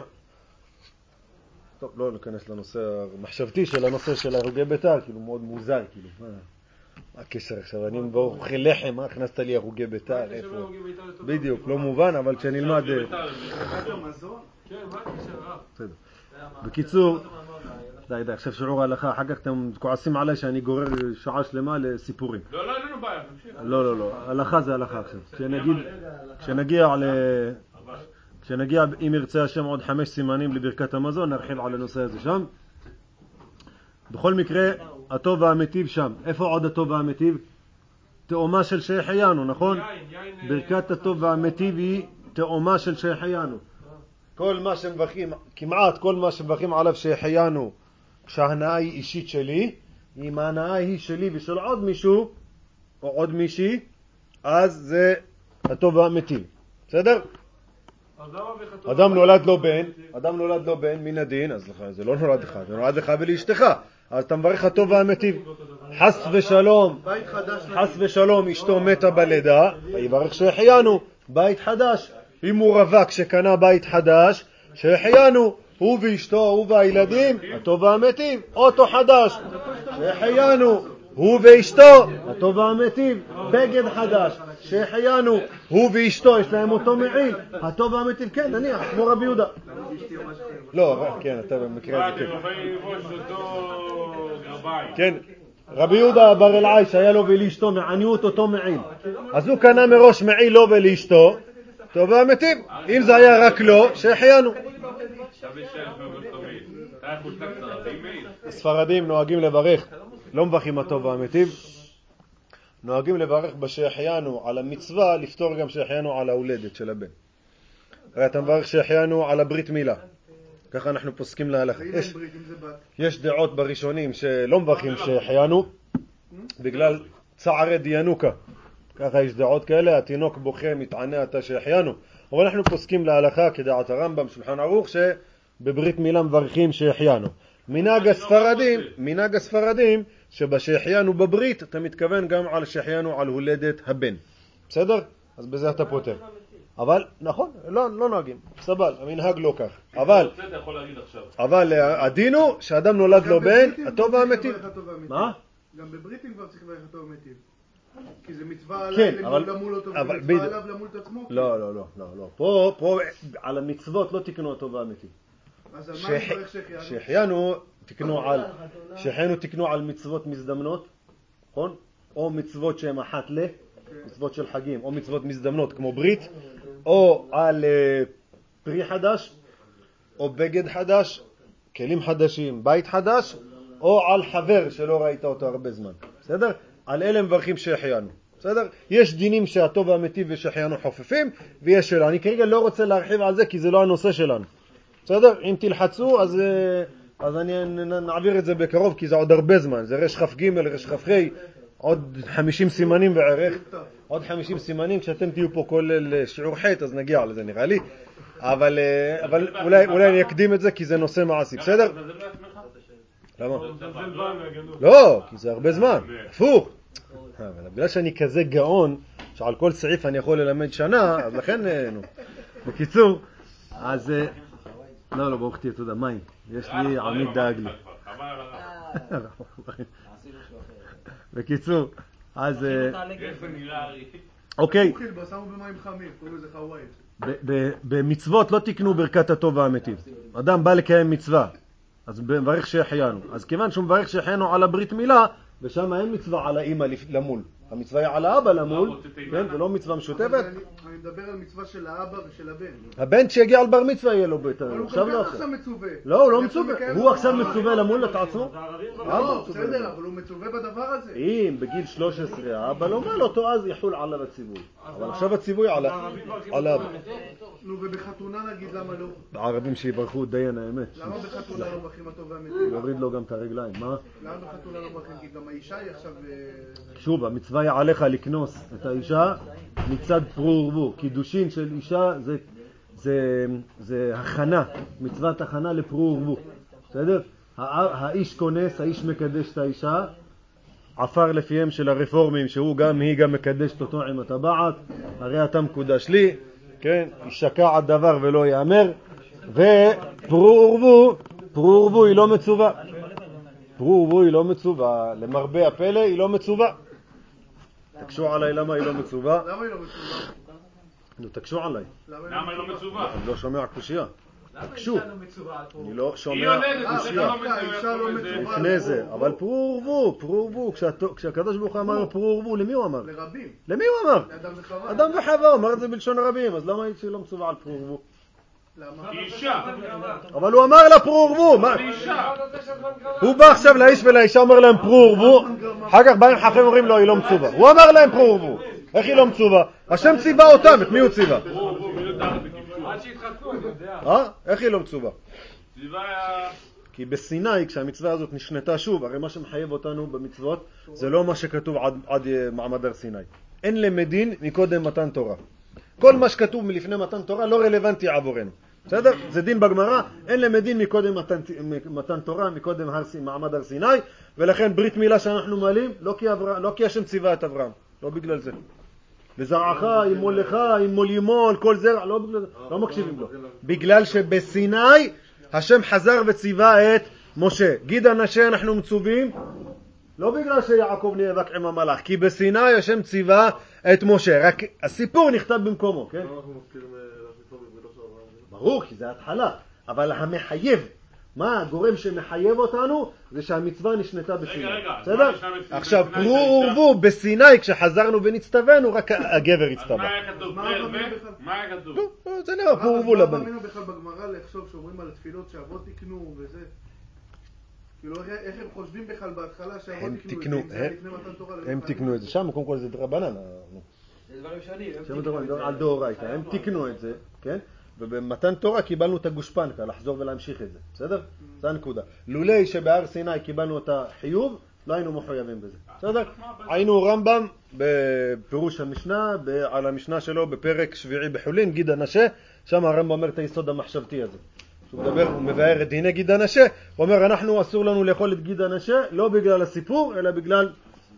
טוב, לא ניכנס לנושא המחשבתי של הנושא של הרוגי ביתר, כאילו מאוד מוזר, כאילו, מה הקשר עכשיו? אני אוכל לחם, מה הכנסת לי הרוגי ביתר? איפה? בדיוק, לא מובן, אבל כשנלמד... כן, מה הקשר? בקיצור, די, די, עכשיו שיעור ההלכה, אחר כך אתם כועסים עליי שאני גורר שעה שלמה לסיפורים. לא, לא, אין לנו בעיה, נמשיך. לא, לא, לא, הלכה זה הלכה עכשיו. כשנגיע ל... כשנגיע, אם ירצה השם, עוד חמש סימנים לברכת המזון, נרחיב על הנושא הזה שם. בכל מקרה, הטוב והמטיב שם. איפה עוד הטוב והמטיב? תאומה של שהחיינו, נכון? ברכת הטוב והמטיב היא תאומה של שהחיינו. כל מה שמברכים, כמעט כל מה שמברכים עליו שהחיינו, כשההנאה היא אישית שלי, אם ההנאה היא שלי ושל עוד מישהו, או עוד מישהי, אז זה הטוב והמטיב. בסדר? אדם נולד לו בן, אדם נולד לו בן מן הדין, אז זה לא נולד לך, זה נולד לך ולאשתך. אז אתה מברך הטוב והמטיב. חס ושלום, חס ושלום, אשתו מתה בלידה, יברך שהחיינו, בית חדש. אם הוא רווק שקנה בית חדש, שהחיינו, הוא ואשתו, הוא והילדים, הטוב והמטיב, אוטו חדש, שהחיינו, הוא ואשתו, הטוב והמטיב, בגד חדש, שהחיינו, הוא ואשתו, יש להם אותו מעיל, הטוב והמטיב, כן, נניח, כמו רבי יהודה. לא, כן, אתה במקרה הזה, כן. כן, רבי יהודה בר אלעאי שהיה לו ולאשתו מעניות אותו מעיל, אז הוא קנה מראש מעיל לו ולאשתו, טוב והמטיב. אם זה היה רק לו, שהחיינו. הספרדים נוהגים לברך, לא מברכים הטוב והמטיב, נוהגים לברך בשהחיינו על המצווה, לפתור גם שהחיינו על ההולדת של הבן. הרי אתה מברך שהחיינו על הברית מילה, ככה אנחנו פוסקים להלכה. יש, יש דעות בראשונים שלא מברכים שהחיינו בגלל צערי דיינוקה, ככה יש דעות כאלה, התינוק בוכה מתענה אתה שהחיינו, אבל אנחנו פוסקים להלכה כדעת הרמב"ם שולחן ערוך שבברית מילה מברכים שהחיינו. מנהג הספרדים, מנהג הספרדים שבשהחיינו בברית אתה מתכוון גם על שהחיינו על הולדת הבן. בסדר? אז בזה אתה פותר. אבל נכון, לא לא נוהגים. סבל, המנהג לא כך. אבל אבל הדין הוא שאדם נולד לו בן, הטוב והמטיב. מה? גם בבריטים כבר צריך לברך הטוב והמטיב. כי זה מצווה כן, עליו למול אותו, זה מצווה עליו למול את עצמו. לא, לא, לא, לא. פה, פה, על המצוות לא תקנו הטוב והמטיב. אז על מה נברך שהחיינו? שהחיינו, תקנו על, שהחיינו תקנו על מצוות מזדמנות, נכון? או מצוות שהן אחת ל, מצוות של חגים, או מצוות מזדמנות כמו ברית, או על פרי חדש, או בגד חדש, כלים חדשים, בית חדש, או על חבר שלא ראית אותו הרבה זמן. בסדר? על אלה מברכים שהחיינו. בסדר? יש דינים שהטוב והמטיב ושהחיינו חופפים, ויש שלא. אני כרגע לא רוצה להרחיב על זה כי זה לא הנושא שלנו. בסדר? אם תלחצו, אז, אז אני נעביר את זה בקרוב, כי זה עוד הרבה זמן. זה רש כף ג' רש כף ח', עוד חמישים סימנים בערך. עוד חמישים סימנים, כשאתם תהיו פה כל שיעור ח', אז נגיע לזה נראה לי. אבל, אבל אולי, אולי אני אקדים את זה, כי זה נושא מעשי. בסדר? למה? לא, כי זה הרבה זמן. הפוך. אבל בגלל שאני כזה גאון, שעל כל סעיף אני יכול ללמד שנה, אז לכן, נו. בקיצור, אז... לא, לא, ברוך תהיה, תודה. מים. יש לי עמית דאג לי. בקיצור, אז... אוקיי. במצוות לא תקנו ברכת הטוב והמטיב. אדם בא לקיים מצווה, אז מברך שהחיינו. אז כיוון שהוא מברך שהחיינו על הברית מילה, ושם אין מצווה על האמא למול. המצווה היא על האבא למול, כן? זה לא מצווה משותפת. אני מדבר על מצווה של האבא ושל הבן. הבן שיגיע על בר מצווה יהיה לו בית. אבל הוא כבר עכשיו מצווה. לא, הוא לא מצווה. הוא עכשיו מצווה למול לתעצמו. לא, בסדר, אבל הוא מצווה בדבר הזה. אם בגיל שלוש עשרה האבא לא מעל אותו, אז יחול עליו הציווי. אבל עכשיו הציווי על האבא. נו, ובחתונה נגיד למה לא? הערבים שיברכו דיין האמת. למה בחתונה לא מברכים הטוב והמטיב? יוריד לו גם את הרגליים, מה? למה בחתונה לא מברכים? כי גם האישה היא עכשיו... שוב, המצווה היא עליך לקנוס את האישה מצד פרו ורבו. קידושין של אישה זה, זה, זה הכנה, מצוות הכנה לפרו ורבו. בסדר? האיש כונס, האיש מקדש את האישה, עפר לפיהם של הרפורמים, שהוא גם, היא גם מקדשת אותו עם הטבעת, הרי אתה מקודש לי, כן? ישקע הדבר ולא יאמר, ופרו ורבו, פרו ורבו היא לא מצווה. פרו ורבו היא לא מצווה, למרבה הפלא היא לא מצווה. תקשו עליי למה היא לא מצווה. למה היא לא מצווה? נו, תקשו עליי. למה היא לא מצווה? אני לא שומע קושייה. תקשו. אני לא שומע קושייה. לפני זה, אבל פרו ורבו, פרו ורבו. כשהקדוש ברוך הוא אמר פרו ורבו, למי הוא אמר? לרבים. למי הוא אמר? אדם וחווה, אמר את זה בלשון רבים, אז למה היא לא מצווה על פרו ורבו? למה? היא אישה. אבל הוא אמר לה פרו ורבו, מה? היא אישה. הוא בא עכשיו לאיש ולאישה, אומר להם פרו ורבו, אחר כך באים חכמים אומרים לו, היא לא מצווה. הוא אמר להם פרו ורבו. איך היא לא מצווה? השם ציווה אותם, את מי הוא ציווה? עד שהתחתנו, אני יודע. אה? איך היא לא מצווה? ציווה היה... כי בסיני, כשהמצווה הזאת נשנתה שוב, הרי מה שמחייב אותנו במצוות, זה לא מה שכתוב עד, עד מעמד הר סיני. אין למדין מקודם מתן תורה. כל מה שכתוב מלפני מתן תורה לא רלוונטי עבורנו. בסדר? זה דין בגמרא, אין למדין מקודם מתן, מתן תורה, מקודם הר, מעמד הר סיני, ולכן ברית מילה שאנחנו מעלים, לא כי, אברהם, לא כי השם ציווה את אברהם, לא בגלל זה. לזרעך, ימול לך, ימול ימול, כל זרע, לא בגלל זה, לא מקשיבים לו. בגלל שבסיני השם חזר וציווה את משה. גיד אנשי אנחנו מצווים, לא בגלל שיעקב נאבק עם המלאך, כי בסיני השם ציווה את משה. רק הסיפור נכתב במקומו, כן? ברור, כי זה התחלה. אבל המחייב, מה הגורם שמחייב אותנו, זה שהמצווה נשנתה בסיני. רגע, רגע. בסדר? עכשיו, פרו ורבו בסיני, כשחזרנו ונצטווינו, רק הגבר הצטווה. אז מה היה כתוב? מה היה כתוב? זה נראה פרו ורבו לבנים. מה מאמינו בכלל בגמרא לחשוב שאומרים על תפילות שאבות תקנו וזה? כאילו איך הם חושבים בכלל בהתחלה שאבות תקנו את זה? הם תקנו את זה שם, קודם כל זה דרבנן. זה דברים שונים. על דאורייתא, הם תקנו את זה, כן? ובמתן תורה קיבלנו את הגושפנקה, לחזור ולהמשיך את זה, בסדר? זה הנקודה. לולי שבהר סיני קיבלנו את החיוב, לא היינו מחויבים בזה, בסדר? היינו רמב"ם בפירוש המשנה, על המשנה שלו בפרק שביעי בחולין, גיד אנשה, שם הרמב"ם אומר את היסוד המחשבתי הזה. הוא מדבר, הוא מבאר את דיני גיד אנשה, הוא אומר אנחנו אסור לנו לאכול את גיד אנשה, לא בגלל הסיפור, אלא בגלל...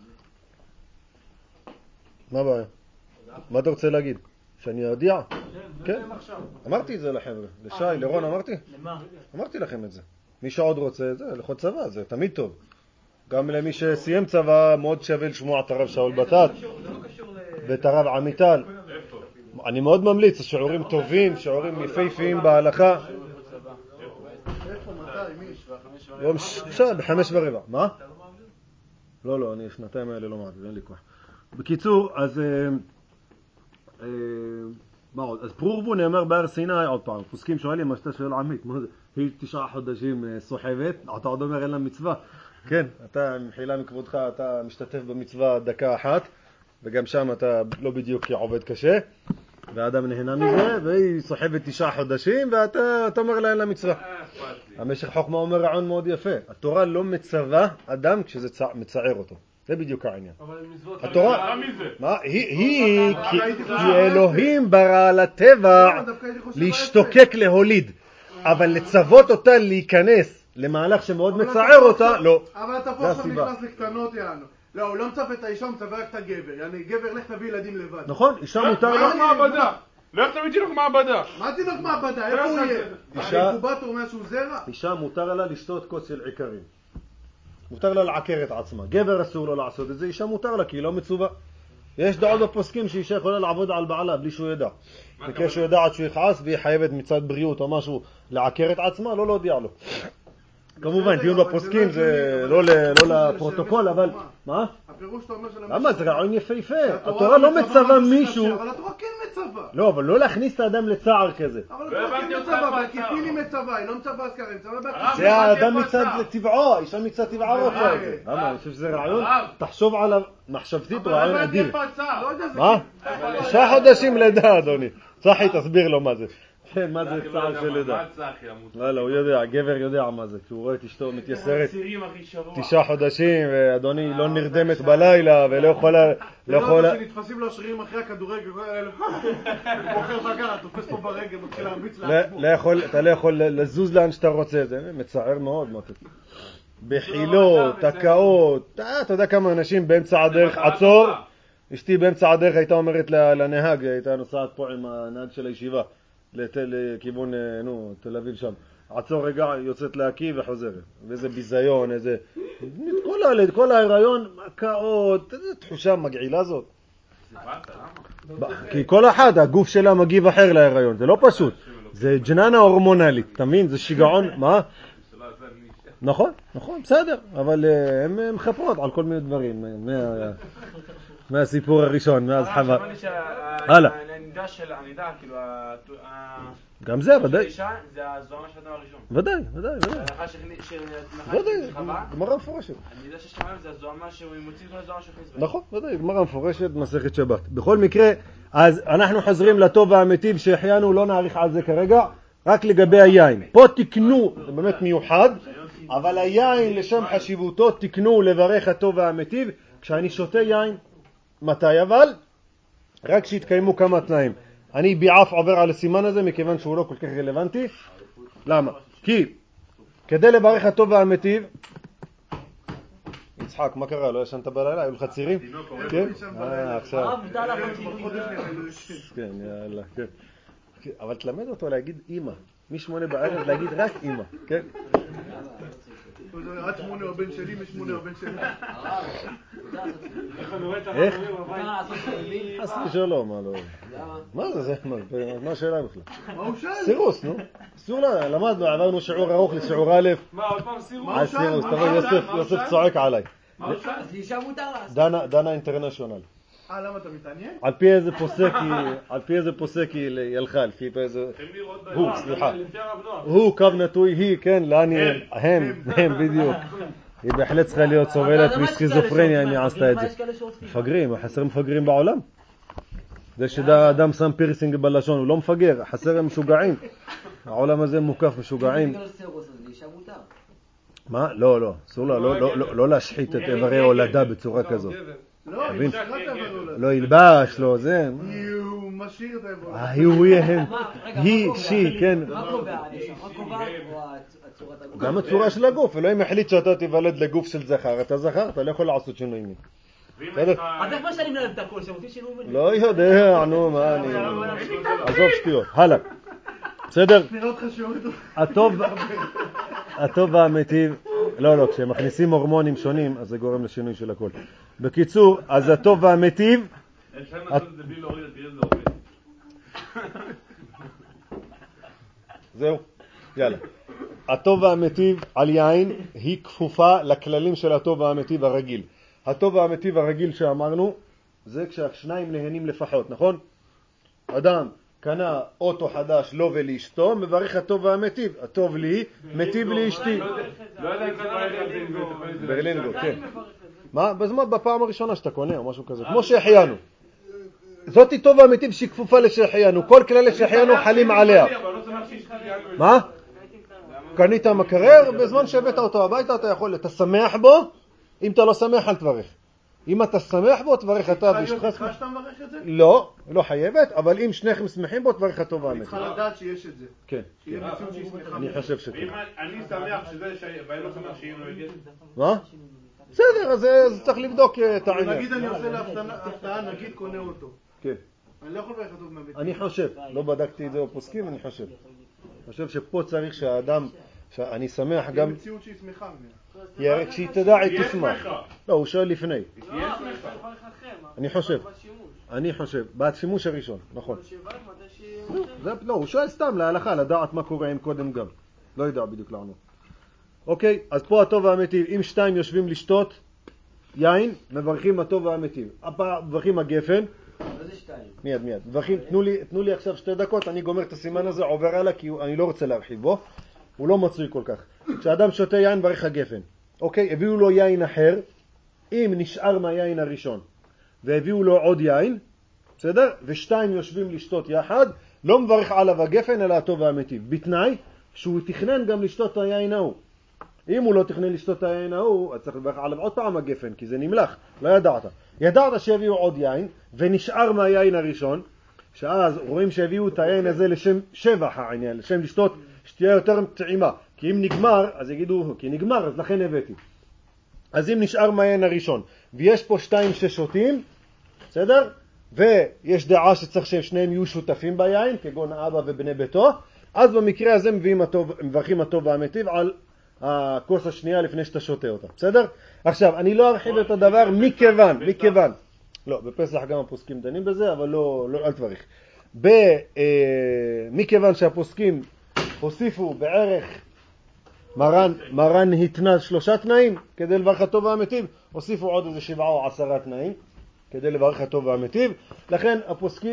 מה הבעיה? מה אתה רוצה להגיד? שאני אודיע? כן. אמרתי את זה לחבר'ה. לשי, לרון אמרתי? למה? אמרתי לכם את זה. מי שעוד רוצה את זה, לכו צבא, זה תמיד טוב. גם למי שסיים צבא, מאוד שווה לשמוע את הרב שאול בתת ואת הרב עמיטל. אני מאוד ממליץ, שיעורים טובים, שיעורים יפהפיים בהלכה. איפה, מתי, מי? יום שעה, בחמש ורבע. מה? לא, לא, אני שנתיים האלה לא מעביר, אין לי כוח. בקיצור, אז... מה עוד? אז פרו ורבו נאמר בהר סיני, עוד פעם, פוסקים שואלים מה שאתה שואל עמית, מה זה? היא תשעה חודשים סוחבת, אתה עוד אומר אין לה מצווה. כן, אתה מחילה מכבודך, אתה משתתף במצווה דקה אחת, וגם שם אתה לא בדיוק עובד קשה, והאדם נהנה מזה, והיא סוחבת תשעה חודשים, ואתה אתה אומר לה אין לה מצווה. המשך חוכמה אומר רעיון מאוד יפה, התורה לא מצווה אדם כשזה צע, מצער אותו. זה בדיוק העניין. התורה, מה? היא, כי אלוהים ברא לטבע להשתוקק להוליד, אבל לצוות אותה להיכנס למהלך שמאוד מצער אותה, לא. אבל אתה פה עכשיו נכנס לקטנות יענו. לא, הוא לא מצווה את האישה, הוא מצווה רק את הגבר. יעני, גבר, לך תביא ילדים לבד. נכון, אישה מותר לה. לך מעבדה. לך תביא תינוק מעבדה. מה תינוק מעבדה? איפה הוא יהיה? אינקובטור משהו זרע? אישה מותר לה לשתות כוס של עיקרים. מותר לה לעקר את עצמה. גבר אסור לו לעשות את זה, אישה מותר לה, כי היא לא מצווה. יש דעות בפוסקים שאישה יכולה לעבוד על בעלה בלי שהוא ידע. וכי שהוא ידע עד שהוא יכעס והיא חייבת מצד בריאות או משהו לעקר את עצמה, לא להודיע לו. כמובן, דיון בפוסקים זה לא לפרוטוקול, אבל... מה? הפירוש אתה אומר של... למה? זה רעיון יפהפה. התורה לא מצווה מישהו... אבל התורה כן מצווה. לא, אבל לא להכניס את האדם לצער כזה. אבל התורה כן מצווה, כי פיני מצווה, היא לא מצווה אז ככה, היא מצווה בעצמה. זה האדם מצד טבעו, אישה מצד טבעה רוצה את זה. למה? אני חושב שזה רעיון, תחשוב עליו מחשבתית, רעיון אדיר. מה? שישה חודשים לידה, אדוני. צחי, תסביר לו מה זה. כן, מה זה צער של לידה? לא, לא, הוא יודע, הגבר יודע מה זה, כי הוא רואה את אשתו מתייסרת תשעה חודשים, ואדוני לא נרדמת בלילה, ולא יכולה... זה לא אותו שנתפסים לו השרירים אחרי הכדורגל, הוא בוחר חגר, תופס פה ברגל, מתחיל להרביץ לעצמו. אתה לא יכול לזוז לאן שאתה רוצה, זה מצער מאוד, מוטט. בחילות, תקעות, אתה יודע כמה אנשים באמצע הדרך, עצור, אשתי באמצע הדרך הייתה אומרת לנהג, הייתה נוסעת פה עם הנהג של הישיבה, לכיוון, נו, תל אביב שם. עצור רגע, יוצאת להקיא וחוזרת. ואיזה ביזיון, איזה... כל, כל ההיריון, מקעות, איזה תחושה מגעילה זאת. כי כל אחד, הגוף שלה מגיב אחר להיריון, זה לא פשוט. זה ג'ננה הורמונלית, תמיד, זה שיגעון, מה? נכון, נכון, בסדר, אבל הם מחפרות על כל מיני דברים. מהסיפור הראשון, מאז חווה. הלאה. הנידה של, הנידה, כאילו, גם זה, ודאי. אישה זה הזוהמה של האדם הראשון. ודאי, ודאי, ודאי. ההלכה של ודאי, חווה. גמרא מפורשת. אני יודע ששמענו זה הזוהמה שהוא מוציא את הזוהמה של חזבאל. נכון, ודאי, גמרא מפורשת, מסכת שבת. בכל מקרה, אז אנחנו חוזרים לטוב והמיטיב שהחיינו, לא נאריך על זה כרגע, רק לגבי היין. פה תקנו, זה באמת מיוחד, אבל היין לשם חשיבותו תקנו לברך הטוב והמיטיב, כשאני שותה יין, מתי אבל? רק שיתקיימו כמה תנאים. אני ביעף עובר על הסימן הזה מכיוון שהוא לא כל כך רלוונטי. למה? כי כדי לברך הטוב והמיטיב, יצחק, מה קרה? לא ישנת בלילה? היו לך צירים? כן? אה, עכשיו. כן, יאללה, כן. אבל תלמד אותו להגיד אמא. משמונה בערב להגיד רק אמא, כן? עד שמונה או בן שלי, משמונה או בן שלי. איך? חס ושלום, מה לא? מה זה? מה השאלה בכלל? מה הוא שאל? סירוס, נו. אסור לה, למדנו, עברנו שיעור ארוך לשיעור א'. מה, עוד פעם סירוס? על סירוס, תבוא יוסף, יוסף צועק עליי. אז אישה מותר לעשות. דנה, דנה אינטרנשיונל. אה, למה אתה מתעניין? על פי איזה פוסק היא, על פי איזה פוסק היא הלכה, לפי איזה... הוא, סליחה. הוא קו נטוי, היא, כן, לאן היא... הם, הם, בדיוק. היא בהחלט צריכה להיות סובלת מסכיזופרניה אם היא עשתה את זה. מפגרים, חסר מפגרים בעולם. זה שאדם שם פירסינג בלשון, הוא לא מפגר, חסר הם משוגעים. העולם הזה מוקף משוגעים. מה? לא, לא. אסור לה, לא להשחית את איברי הולדה בצורה כזאת. לא, תבין? היא משחת אבל לא ילבש, לא זה. הוא משאיר את האיבור. אה, הוא יהם. היא, שהיא, כן. מה קובע? מה קובע? או הצורת הגוף? גם הצורה של הגוף. אלוהים החליט שאתה תיוולד לגוף של זכר. אתה זכר, אתה לא יכול לעשות שינויים. אז איך משנים להם את הכל? שמוציא שינוי מני? לא יודע, נו, מה אני... עזוב שטויות. הלאה. בסדר? נראה אותך שיוריד אותך. הטוב, הטוב והמיטיב, לא, לא, כשהם מכניסים הורמונים שונים, אז זה גורם לשינוי של הכל. בקיצור, אז הטוב והמיטיב... אפשר לעשות את זה בלי להוריד, תראה זה עובד. זהו, יאללה. הטוב והמיטיב על יין היא כפופה לכללים של הטוב והמיטיב הרגיל. הטוב והמיטיב הרגיל שאמרנו, זה כשהשניים נהנים לפחות, נכון? אדם קנה אוטו חדש לו ולאשתו, מברך הטוב והמיטיב. הטוב לי, מיטיב לאשתי. לא יודע אם זה ברלינגו. ברלינגו, כן. מה? בזמן, בפעם הראשונה שאתה קונה או משהו כזה. כמו שהחיינו. זאת טוב והמיטיב שהיא כפופה לשהחיינו. כל כללי שהחיינו חלים עליה. מה? קנית מקרר, בזמן שהבאת אותו הביתה אתה יכול, אתה שמח בו, אם אתה לא שמח אל תברך. אם אתה שמח בו, תברך אתה ואשתך. צריכה שאתה מברך את זה? לא, לא חייבת, אבל אם שניכם שמחים בו, תברך הטוב והמיטיב. צריכה לדעת שיש את זה. כן. שיהיה מציאות שהיא שמחה. אני חושב שכן. ואם אני שמח שזה שהיא, ואני לא שמח שהיא נוהגת. מה? בסדר, אז צריך לבדוק את העניין. נגיד אני עושה להפתעה, נגיד קונה אותו. כן. אני לא יכול לברך הטוב מהמיטיב. אני חושב, לא בדקתי את זה בפוסקים, אני חושב. אני חושב שפה צריך שהאדם, שאני שמח שיהיה גם, מציאות שהיא שמחה ממנה. יראה כשהיא תדע, היא תשמח. לא, הוא שואל לפני. אני חושב, אני חושב, בשימוש הראשון, נכון. זה, לא, הוא שואל סתם להלכה, לדעת מה קורה עם קודם גם. לא יודע בדיוק לענות. אוקיי, אז פה הטוב והמיטיב, אם שתיים יושבים לשתות יין, מברכים הטוב והמיטיב. מברכים הגפן. מה זה שתיים? מיד, מיד. מברכים, תנו לי, תנו לי עכשיו שתי דקות, אני גומר את הסימן הזה, עובר הלאה, כי אני לא רוצה להרחיב בו. הוא לא מצוי כל כך. כשאדם שותה יין, ברך הגפן. אוקיי, הביאו לו יין אחר, אם נשאר מהיין הראשון, והביאו לו עוד יין, בסדר? ושתיים יושבים לשתות יחד, לא מברך עליו הגפן, אלא הטוב והמיטיב. בתנאי שהוא תכנן גם לשתות את היין ההוא. אם הוא לא תכנן לשתות את היין ההוא, אז צריך לברך עליו עוד פעם הגפן, כי זה נמלח, לא ידעת. ידעת שהביאו עוד יין, ונשאר מהיין הראשון, שאז רואים שהביאו את היין הזה לשם שבח העניין, לשם לשתות שתהיה יותר טעימה. כי אם נגמר, אז יגידו, כי נגמר, אז לכן הבאתי. אז אם נשאר מהיין הראשון, ויש פה שתיים ששותים, בסדר? ויש דעה שצריך ששניהם יהיו שותפים ביין, כגון האבא ובני ביתו, אז במקרה הזה מביאים הטוב, מברכים הטוב והמיטיב על הכוס השנייה לפני שאתה שותה אותה. בסדר? עכשיו, אני לא ארחיב את הדבר מכיוון, מכיוון. לא, בפסח גם הפוסקים דנים בזה, אבל לא, לא אל תברך. ב, אה, מכיוון שהפוסקים הוסיפו בערך, מרן, מרן התנה שלושה תנאים כדי לברך הטוב והמיטיב, הוסיפו עוד איזה שבעה או עשרה תנאים כדי לברך הטוב והמיטיב. לכן הפוסקים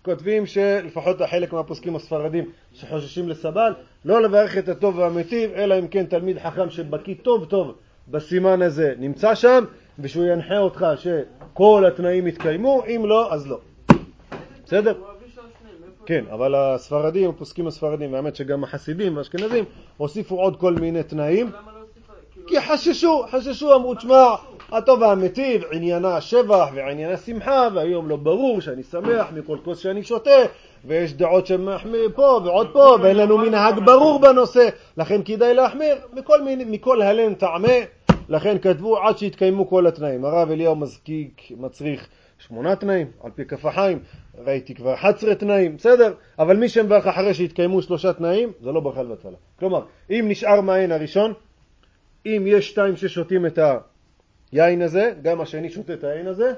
כותבים שלפחות החלק מהפוסקים הספרדים שחוששים לסבל, לא לברך את הטוב והמיטיב, אלא אם כן תלמיד חכם שבקיא טוב טוב בסימן הזה נמצא שם, ושהוא ינחה אותך שכל התנאים יתקיימו, אם לא, אז לא. בסדר? כן, אבל הספרדים, הפוסקים הספרדים, והאמת שגם החסידים והאשכנזים, הוסיפו עוד כל מיני תנאים, כי חששו, חששו, אמרו, תשמע, הטוב והמיטיב, עניינה שבח ועניינה שמחה, והיום לא ברור שאני שמח מכל כוס שאני שותה, ויש דעות שמחמיר פה ועוד פה, ואין לנו מנהג ברור בנושא, לכן כדאי להחמיר מכל, מיני, מכל הלם טעמה, לכן כתבו עד שהתקיימו כל התנאים. הרב אליהו מזקיק מצריך שמונה תנאים, על פי כף החיים, ראיתי כבר אחת עשרה תנאים, בסדר? אבל מי שמברך אחרי שהתקיימו שלושה תנאים, זה לא ברכה לבטלה. כלומר, אם נשאר מהעין הראשון, אם יש שתיים ששותים את היין הזה, גם השני שותה את היין הזה,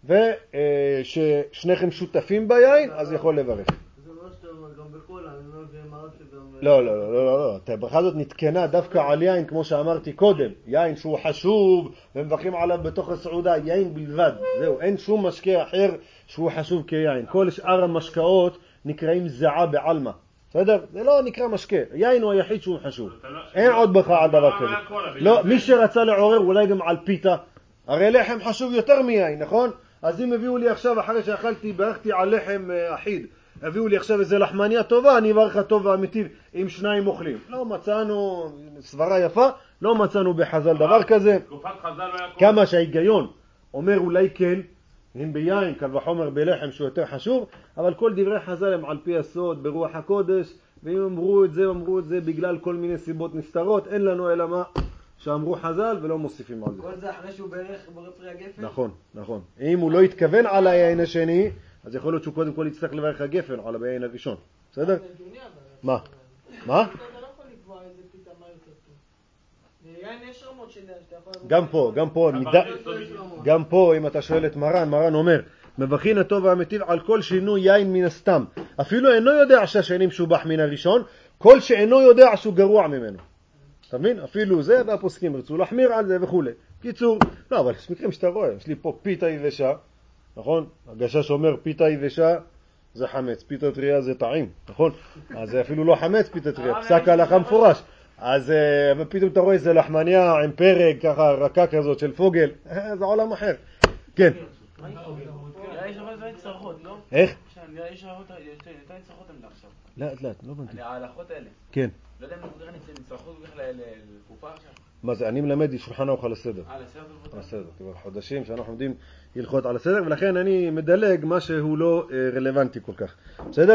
וששניכם שותפים ביין, אז יכול לברך. זה לא שאתה גם בכל, אני לא יודע מה שגם... לא, לא, לא, לא, לא. הברכה הזאת נתקנה דווקא על יין, כמו שאמרתי קודם. יין שהוא חשוב, ומברכים עליו בתוך הסעודה, יין בלבד. זהו, אין שום משקה אחר שהוא חשוב כיין. כל שאר המשקאות נקראים זעה בעלמה. בסדר? זה לא נקרא משקה. יין הוא היחיד שהוא חשוב. אין עוד ברכה על דבר כזה. לא, מי שרצה לעורר אולי גם על פיתה. הרי לחם חשוב יותר מיין, נכון? אז אם הביאו לי עכשיו, אחרי שאכלתי, ברכתי על לחם אחיד, הביאו לי עכשיו איזה לחמניה טובה, אני אברך טוב ואמיתי עם שניים אוכלים. לא מצאנו, סברה יפה, לא מצאנו בחז"ל דבר כזה. כמה שההיגיון אומר אולי כן, הם ביין, קל וחומר בלחם שהוא יותר חשוב, אבל כל דברי חז"ל הם על פי הסוד, ברוח הקודש, ואם אמרו את זה, אמרו את זה בגלל כל מיני סיבות נסתרות, אין לנו אלא מה שאמרו חז"ל ולא מוסיפים על זה. כל זה אחרי שהוא ברך פרי הגפן? נכון, נכון. אם הוא לא התכוון על היין השני, אז יכול להיות שהוא קודם כל יצטרך לברך הגפן על היין הראשון. בסדר? מה? מה? אתה לא יכול לקבוע איזה פיתה מה יותר טוב. יין יש רמות של שאתה יכול... גם פה, גם פה, גם פה, אם אתה שואל את מרן, מרן אומר, מבחין הטוב והמיטיב על כל שינוי יין מן הסתם. אפילו אינו יודע שהשני משובח מן הראשון, כל שאינו יודע שהוא גרוע ממנו. אתה מבין? אפילו זה, והפוסקים רצו להחמיר על זה וכו'. קיצור, לא, אבל יש מקרים שאתה רואה, יש לי פה פיתה יבשה, נכון? הגשש אומר פיתה יבשה זה חמץ, פיתה טריה זה טעים, נכון? אז זה אפילו לא חמץ פיתה טריה, פסק הלכה מפורש. אז פתאום אתה רואה איזה לחמניה עם פרק, ככה רכה כזאת של פוגל, זה עולם אחר. כן. יש אבל זה צרכות, לא? איך? יש יותר צרכות עמדה עכשיו. לאט לאט, לא בנתי. ההלכות האלה. כן. לא יודע אם נקודר אני צרכות בכלל לקופה עכשיו. מה זה? אני מלמד שולחן ערוך על הסדר. על הסדר? על הסדר. כבר חודשים שאנחנו עומדים הלכות על הסדר, ולכן אני מדלג מה שהוא לא רלוונטי כל כך. בסדר?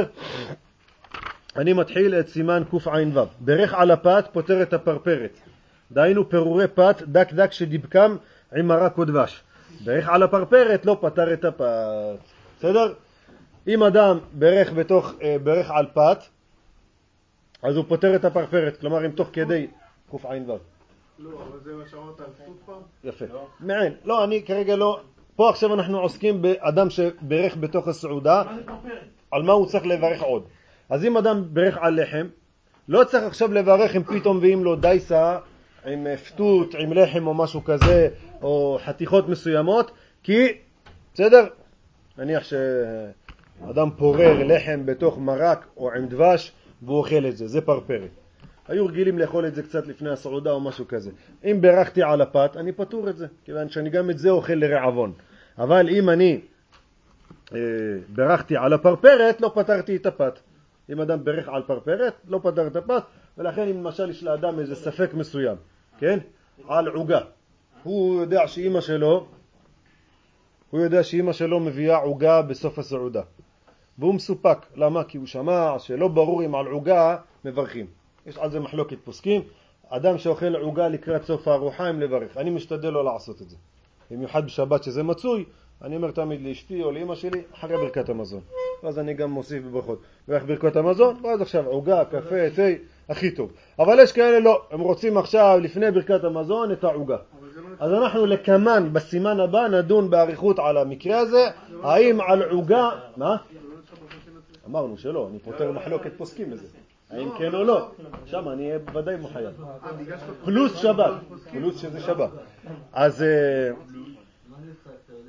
אני מתחיל את סימן קע"ו. ברך על הפת פותר את הפרפרת. דהיינו פירורי פת דק דק שדיבקם עם מרק ודבש. ברך על הפרפרת לא פתר את הפת. בסדר? אם אדם ברך בתוך, ברך על פת, אז הוא פותר את הפרפרת. כלומר, אם תוך כדי קע"ו. לא, אבל זה מה שאמרת על סוד פעם? יפה. מעין. לא, אני כרגע לא... פה עכשיו אנחנו עוסקים באדם שברך בתוך הסעודה. על מה הוא צריך לברך עוד. אז אם אדם ברך על לחם, לא צריך עכשיו לברך אם פתאום ואם לו דייסה, עם פתות, עם לחם או משהו כזה, או חתיכות מסוימות, כי, בסדר? נניח שאדם פורר לחם בתוך מרק או עם דבש, והוא אוכל את זה, זה פרפרת. היו רגילים לאכול את זה קצת לפני הסעודה או משהו כזה. אם ברכתי על הפת, אני פטור את זה, כיוון שאני גם את זה אוכל לרעבון. אבל אם אני אה, ברכתי על הפרפרת, לא פתרתי את הפת. אם אדם ברך על פרפרת, לא פתר את הפת, ולכן אם למשל יש לאדם איזה ספק מסוים, כן? על עוגה. הוא יודע שאמא שלו, הוא יודע שאמא שלו מביאה עוגה בסוף הסעודה. והוא מסופק. למה? כי הוא שמע שלא ברור אם על עוגה מברכים. יש על זה מחלוקת פוסקים. אדם שאוכל עוגה לקראת סוף הארוחה אם לברך. אני משתדל לא לעשות את זה. במיוחד בשבת שזה מצוי, אני אומר תמיד לאשתי או לאמא שלי, אחרי ברכת המזון. ואז אני גם מוסיף בברכות. ואיך ברכת המזון? ואז עכשיו עוגה, קפה, תה, הכי טוב. אבל יש כאלה לא, הם רוצים עכשיו לפני ברכת המזון את העוגה. אז אנחנו לכמן בסימן הבא נדון בעריכות על המקרה הזה, האם על עוגה, מה? אמרנו שלא, אני פותר מחלוקת פוסקים בזה. האם כן או לא? שם אני אהיה בוודאי מחייב. פלוס שבת, פלוס שזה שבת. אז...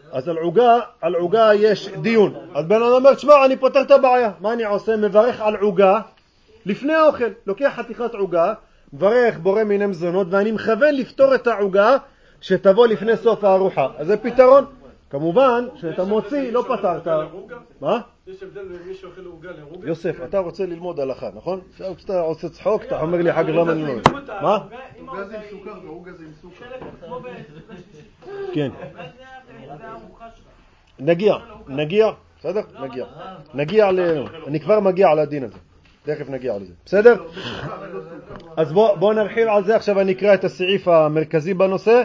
אז על עוגה, על עוגה יש דיון. אז בן אדם אומר, תשמע, אני פותר את הבעיה. מה אני עושה? מברך על עוגה לפני האוכל. לוקח חתיכת עוגה, מברך בורא מיני מזונות, ואני מכוון לפתור את העוגה שתבוא לפני סוף הארוחה. אז זה פתרון. כמובן שאתה מוציא, לא פתרת. מה? יש הבדל בין מי שאוכל עוגה לעוגה? יוסף, אתה רוצה ללמוד הלכה, נכון? עכשיו כשאתה עושה צחוק, אתה אומר לי חג למה ללמוד. מה? עוגה זה עם סוכר ועוגה זה עם סוכר. כן. נגיע, נגיע, בסדר? נגיע. נגיע ל... אני כבר מגיע על הדין הזה. תכף נגיע לזה. בסדר? אז בואו נרחיב על זה. עכשיו אני אקרא את הסעיף המרכזי בנושא,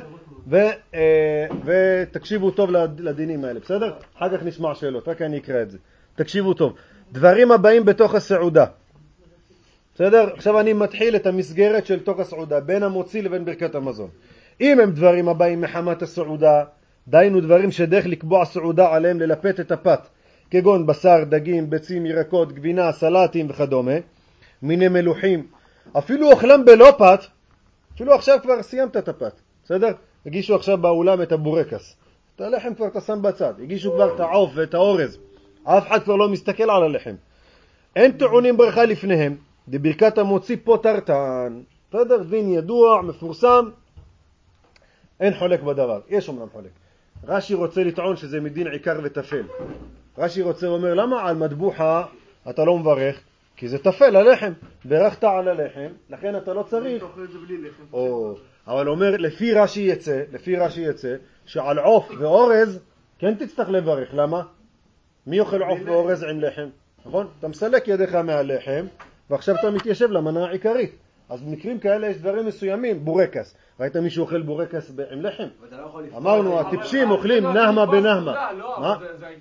ותקשיבו טוב לדינים האלה. בסדר? אחר כך נשמע שאלות, רק אני אקרא את זה. תקשיבו טוב. דברים הבאים בתוך הסעודה. בסדר? עכשיו אני מתחיל את המסגרת של תוך הסעודה, בין המוציא לבין ברכת המזון. אם הם דברים הבאים מחמת הסעודה, דיינו דברים שדרך לקבוע סעודה עליהם ללפת את הפת, כגון בשר, דגים, ביצים, ירקות, גבינה, סלטים וכדומה, מיני מלוחים, אפילו אוכלם בלא פת, אפילו עכשיו כבר סיימת את הפת, בסדר? הגישו עכשיו באולם את הבורקס, את הלחם כבר אתה שם בצד, הגישו כבר את העוף ואת האורז, אף אחד כבר לא מסתכל על הלחם. אין טעונים ברכה לפניהם, דברכת המוציא פוטרתן, בסדר? דין ידוע, מפורסם, אין חולק בדבר, יש אומנם חולק. רש"י רוצה לטעון שזה מדין עיקר וטפל. רש"י רוצה אומר, למה על מטבוחה אתה לא מברך? כי זה טפל, הלחם. ברכת על הלחם, לכן אתה לא צריך. או, אבל אומר, לפי רש"י יצא, לפי רש"י יצא, שעל עוף ואורז כן תצטרך לברך. למה? מי אוכל עוף ואורז עם לחם? נכון? אתה מסלק ידיך מהלחם, ועכשיו אתה מתיישב למנה העיקרית. אז במקרים כאלה יש דברים מסוימים, בורקס. ראית מישהו אוכל בורקס עם לחם? אמרנו, הטיפשים אוכלים נהמה בנהמה. מה?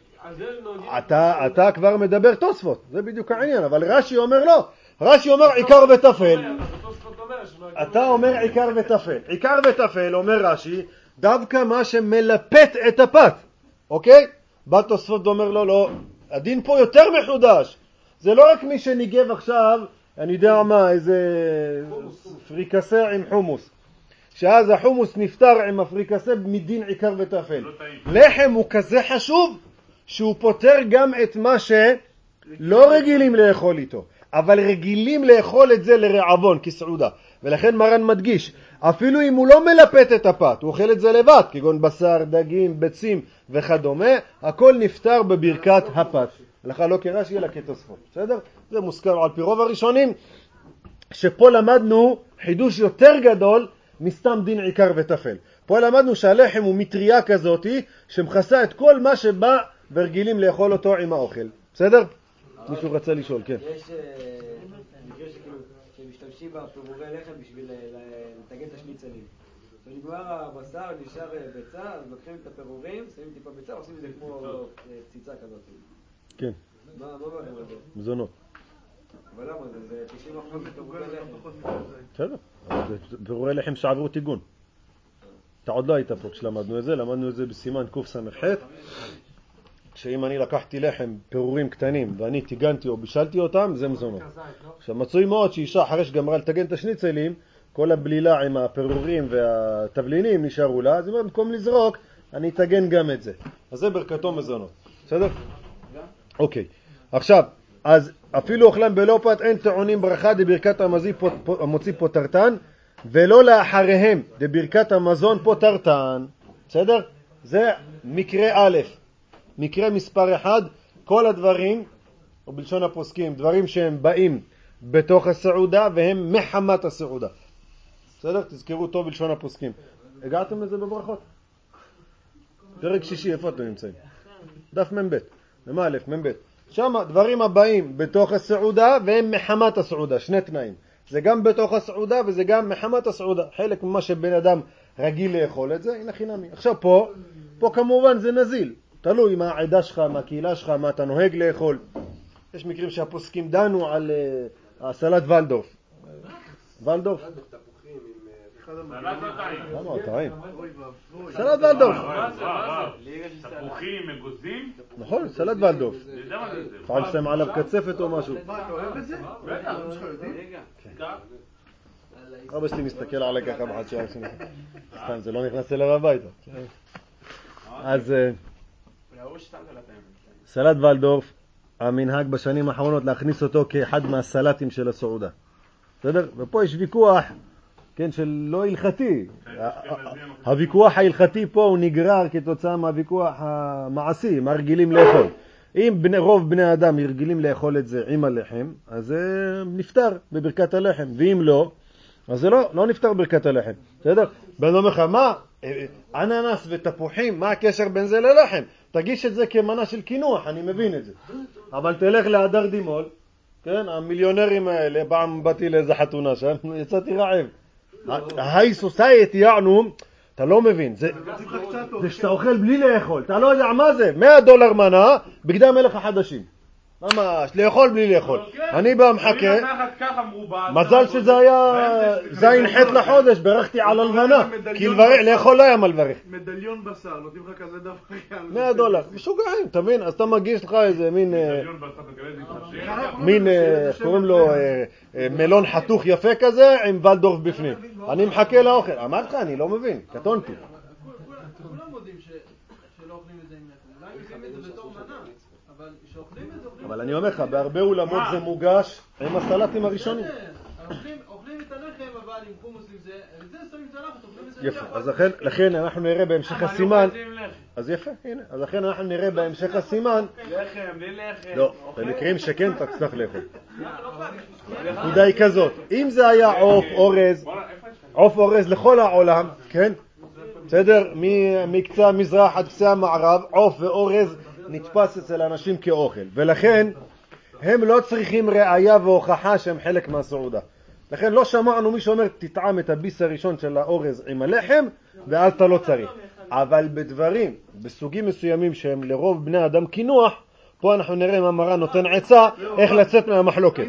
אתה כבר מדבר תוספות, זה בדיוק העניין, אבל רש"י אומר לא. רש"י אומר עיקר וטפל. אתה אומר עיקר וטפל. עיקר וטפל, אומר רש"י, דווקא מה שמלפת את הפת. אוקיי? בא תוספות ואומר לא, לא. הדין פה יותר מחודש. זה לא רק מי שניגב עכשיו, אני יודע מה, איזה פריקסה עם חומוס. שאז החומוס נפטר עם הפריקסה מדין עיקר וטפל. לחם הוא כזה חשוב שהוא פותר גם את מה שלא רגילים לאכול איתו, אבל רגילים לאכול את זה לרעבון כסעודה. ולכן מרן מדגיש, אפילו אם הוא לא מלפת את הפת, הוא אוכל את זה לבד, כגון בשר, דגים, ביצים וכדומה, הכל נפטר בברכת הפת. הלכה לא כרש"י אלא כתוספות. בסדר? זה מוזכר על פי רוב הראשונים, שפה למדנו חידוש יותר גדול מסתם דין עיקר וטפל. פה למדנו שהלחם הוא מטריה כזאת שמכסה את כל מה שבא ורגילים לאכול אותו עם האוכל. בסדר? מישהו רצה לשאול, כן. יש מקרה שמשתמשים בפירורי לחם בשביל לתגן את השניצלים. כשנגמר הבשר, נשאר ביצה, אז לוקחים את הפירורים, שמים טיפה ביצה, עושים את זה כמו קציצה כזאת. כן. מה אומר זה? מזונות. אבל למה זה? זה תשעים אחוז פירורי לחם. בסדר. פירורי לחם שעברו תיגון. אתה עוד לא היית פה כשלמדנו את זה, למדנו את זה בסימן קוף סמך ח', שאם אני לקחתי לחם פירורים קטנים ואני תיגנתי או בישלתי אותם, זה מזונות. עכשיו מצוי מאוד שאישה אחרי שגמרה לתגן את השניצלים, כל הבלילה עם הפירורים והתבלינים נשארו לה, אז היא אומרת, במקום לזרוק, אני אתגן גם את זה. אז זה ברכתו מזונות. בסדר? אוקיי. עכשיו, אז אפילו אוכלם בלא פת אין טעונים ברכה דברכת המוציא פוטרתן, ולא לאחריהם דברכת המזון פוטרתן. בסדר? זה מקרה א'. מקרה מספר אחד, כל הדברים, או בלשון הפוסקים, דברים שהם באים בתוך הסעודה והם מחמת הסעודה. בסדר? תזכרו טוב בלשון הפוסקים. הגעתם לזה בברכות? פרק שישי, איפה אתם נמצאים? דף מ"ב. למה א', מ"ב. שם דברים הבאים בתוך הסעודה והם מחמת הסעודה, שני תנאים. זה גם בתוך הסעודה וזה גם מחמת הסעודה. חלק ממה שבן אדם רגיל לאכול את זה, הנה חינמי. עכשיו פה, פה כמובן זה נזיל. תלוי מה העדה שלך, מה הקהילה שלך, מה אתה נוהג לאכול. יש מקרים שהפוסקים דנו על uh, סלט ולדורף. ולדורף? למה? טעים. סלט ולדורף. תפוחים, מגוזים? נכון, סלט ולדורף. פעם שתם עליו קצפת או משהו. מה, אתה אוהב את זה? בטח, יש לך יודעים? אבא שלי מסתכל עליי ככה בחד שעה שני. סתם, זה לא נכנס אליו הביתה. אז... סלט ולדורף, המנהג בשנים האחרונות להכניס אותו כאחד מהסלטים של הסעודה. בסדר? ופה יש ויכוח, כן, של לא הלכתי. הוויכוח ההלכתי פה הוא נגרר כתוצאה מהוויכוח המעשי, מה רגילים לאכול. אם בני, רוב בני האדם רגילים לאכול את זה עם הלחם, אז זה נפטר בברכת הלחם, ואם לא, אז זה לא, לא נפטר ברכת הלחם. בסדר? בן אומר לך, מה? אננס ותפוחים, מה הקשר בין זה ללחם? תגיש את זה כמנה של קינוח, אני מבין את זה. אבל תלך להדר דימול, כן, המיליונרים האלה, פעם באתי לאיזה חתונה שם, יצאתי רעב. ההיי סוסייטי יענו, אתה לא מבין, זה, זה שאתה אוכל בלי לאכול, אתה לא יודע מה זה, מאה דולר מנה, בגדי המלך החדשים. ממש, לאכול בלי לאכול. אני בא מחכה, מזל שזה היה זין חט לחודש, ברכתי על הלבנה, כי לאכול לא היה מה לברך. מדליון בשר, נותנים לך כזה דף. מאה דולר, משוגעים, תבין, אז אתה מגיש לך איזה מין, מין, קוראים לו מלון חתוך יפה כזה, עם ולדורף בפנים. אני מחכה לאוכל, אמרת לך, אני לא מבין, קטונתי. כולם מודים שלא אוכלים את זה עם לחם, אולי עושים את זה בתור מנה. אבל אני אומר לך, בהרבה אולמות זה מוגש עם הסלטים הראשונים. אוכלים את הלחם, אבל עם חומוס עם זה, וזה שמים צלחת, אוכלים את זה. יפה, אז לכן אנחנו נראה בהמשך הסימן. אז יפה, הנה. אז לכן אנחנו נראה בהמשך הסימן. לחם, בלי לחם. לא, במקרים שכן תצטרך לאכול. נקודה היא כזאת, אם זה היה עוף, אורז, עוף אורז לכל העולם, כן? בסדר? מקצה המזרח עד קצה המערב, עוף ואורז נתפס אצל אנשים כאוכל, ולכן הם לא צריכים ראיה והוכחה שהם חלק מהסעודה. לכן לא שמענו מי שאומר תטעם את הביס הראשון של האורז עם הלחם ואז אתה לא צריך. אבל בדברים, בסוגים מסוימים שהם לרוב בני אדם קינוח, פה אנחנו נראה אם המרן נותן עצה איך לצאת מהמחלוקת.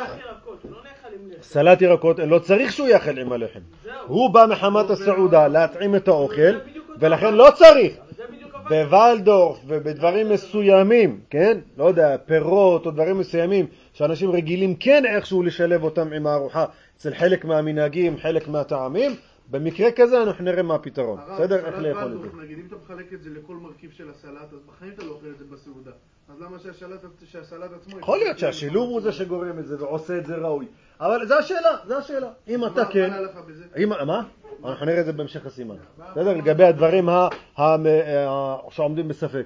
סלט ירקות לא צריך שהוא יאכל עם הלחם, הוא בא מחמת הסעודה להטעים את האוכל, ולכן לא צריך. בוולדורף ובדברים מסוימים, כן? לא יודע, פירות או דברים מסוימים שאנשים רגילים כן איכשהו לשלב אותם עם הארוחה אצל חלק מהמנהגים, חלק מהטעמים, במקרה כזה אנחנו נראה מה הפתרון. בסדר? איך לאכול את זה? נגיד, אם אתה מחלק את זה לכל מרכיב של הסלט, אז בחיים אתה לא אוכל את זה בסעודה. אז למה שהסלט עצמו... יכול להיות שהשילוב הוא זה שגורם את זה ועושה את זה ראוי. אבל זה השאלה, זה השאלה. אם אתה כן... מה? אנחנו נראה את זה בהמשך הסימן. בסדר? לגבי הדברים שעומדים בספק.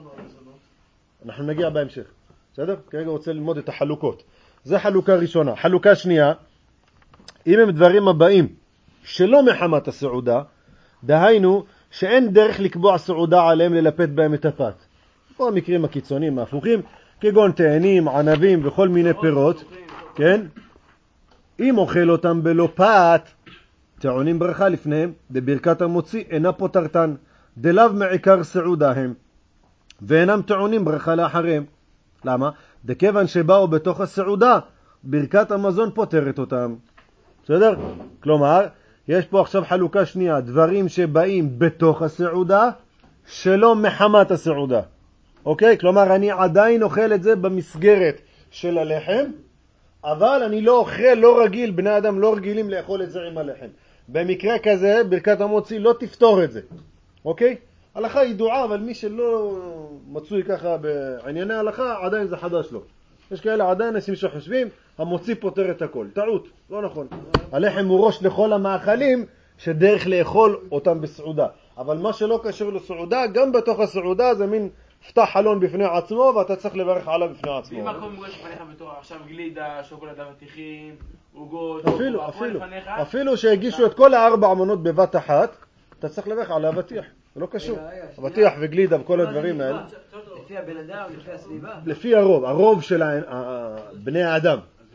אנחנו נגיע בהמשך. בסדר? כרגע רוצה ללמוד את החלוקות. זה חלוקה ראשונה. חלוקה שנייה, אם הם דברים הבאים שלא מחמת הסעודה, דהיינו שאין דרך לקבוע סעודה עליהם ללפת בהם את הפת. פה המקרים הקיצוניים ההפוכים, כגון תאנים, ענבים וכל מיני פירות, כן? אם אוכל אותם בלא פת, טעונים ברכה לפניהם, בברכת המוציא אינה פותרתן, דלאו מעיקר סעודה הם, ואינם טעונים ברכה לאחריהם. למה? דכיוון שבאו בתוך הסעודה, ברכת המזון פותרת אותם. בסדר? כלומר, יש פה עכשיו חלוקה שנייה, דברים שבאים בתוך הסעודה, שלא מחמת הסעודה. אוקיי? כלומר, אני עדיין אוכל את זה במסגרת של הלחם, אבל אני לא אוכל, לא רגיל, בני אדם לא רגילים לאכול את זה עם הלחם. במקרה כזה, ברכת המוציא לא תפתור את זה. אוקיי? הלכה ידועה, אבל מי שלא מצוי ככה בענייני הלכה, עדיין זה חדש לו. יש כאלה עדיין אנשים שחושבים, המוציא פותר את הכל. טעות, לא נכון. הלחם הוא ראש לכל המאכלים שדרך לאכול אותם בסעודה. אבל מה שלא קשור לסעודה, גם בתוך הסעודה זה מין פתח חלון בפני עצמו, ואתה צריך לברך עליו בפני עצמו. אם הכל מוגש לפניך בתור עכשיו גלידה, שוקולד אבטיחים, עוגות, אפילו, אפילו, אפילו שהגישו את כל הארבע מנות בבת אחת, אתה צריך לברך על האבטיח. זה לא קשור. אבטיח וגלידה וכל הדברים האלה. לפי הבן אדם, לפי הסביבה. לפי הרוב, הרוב של בני האדם.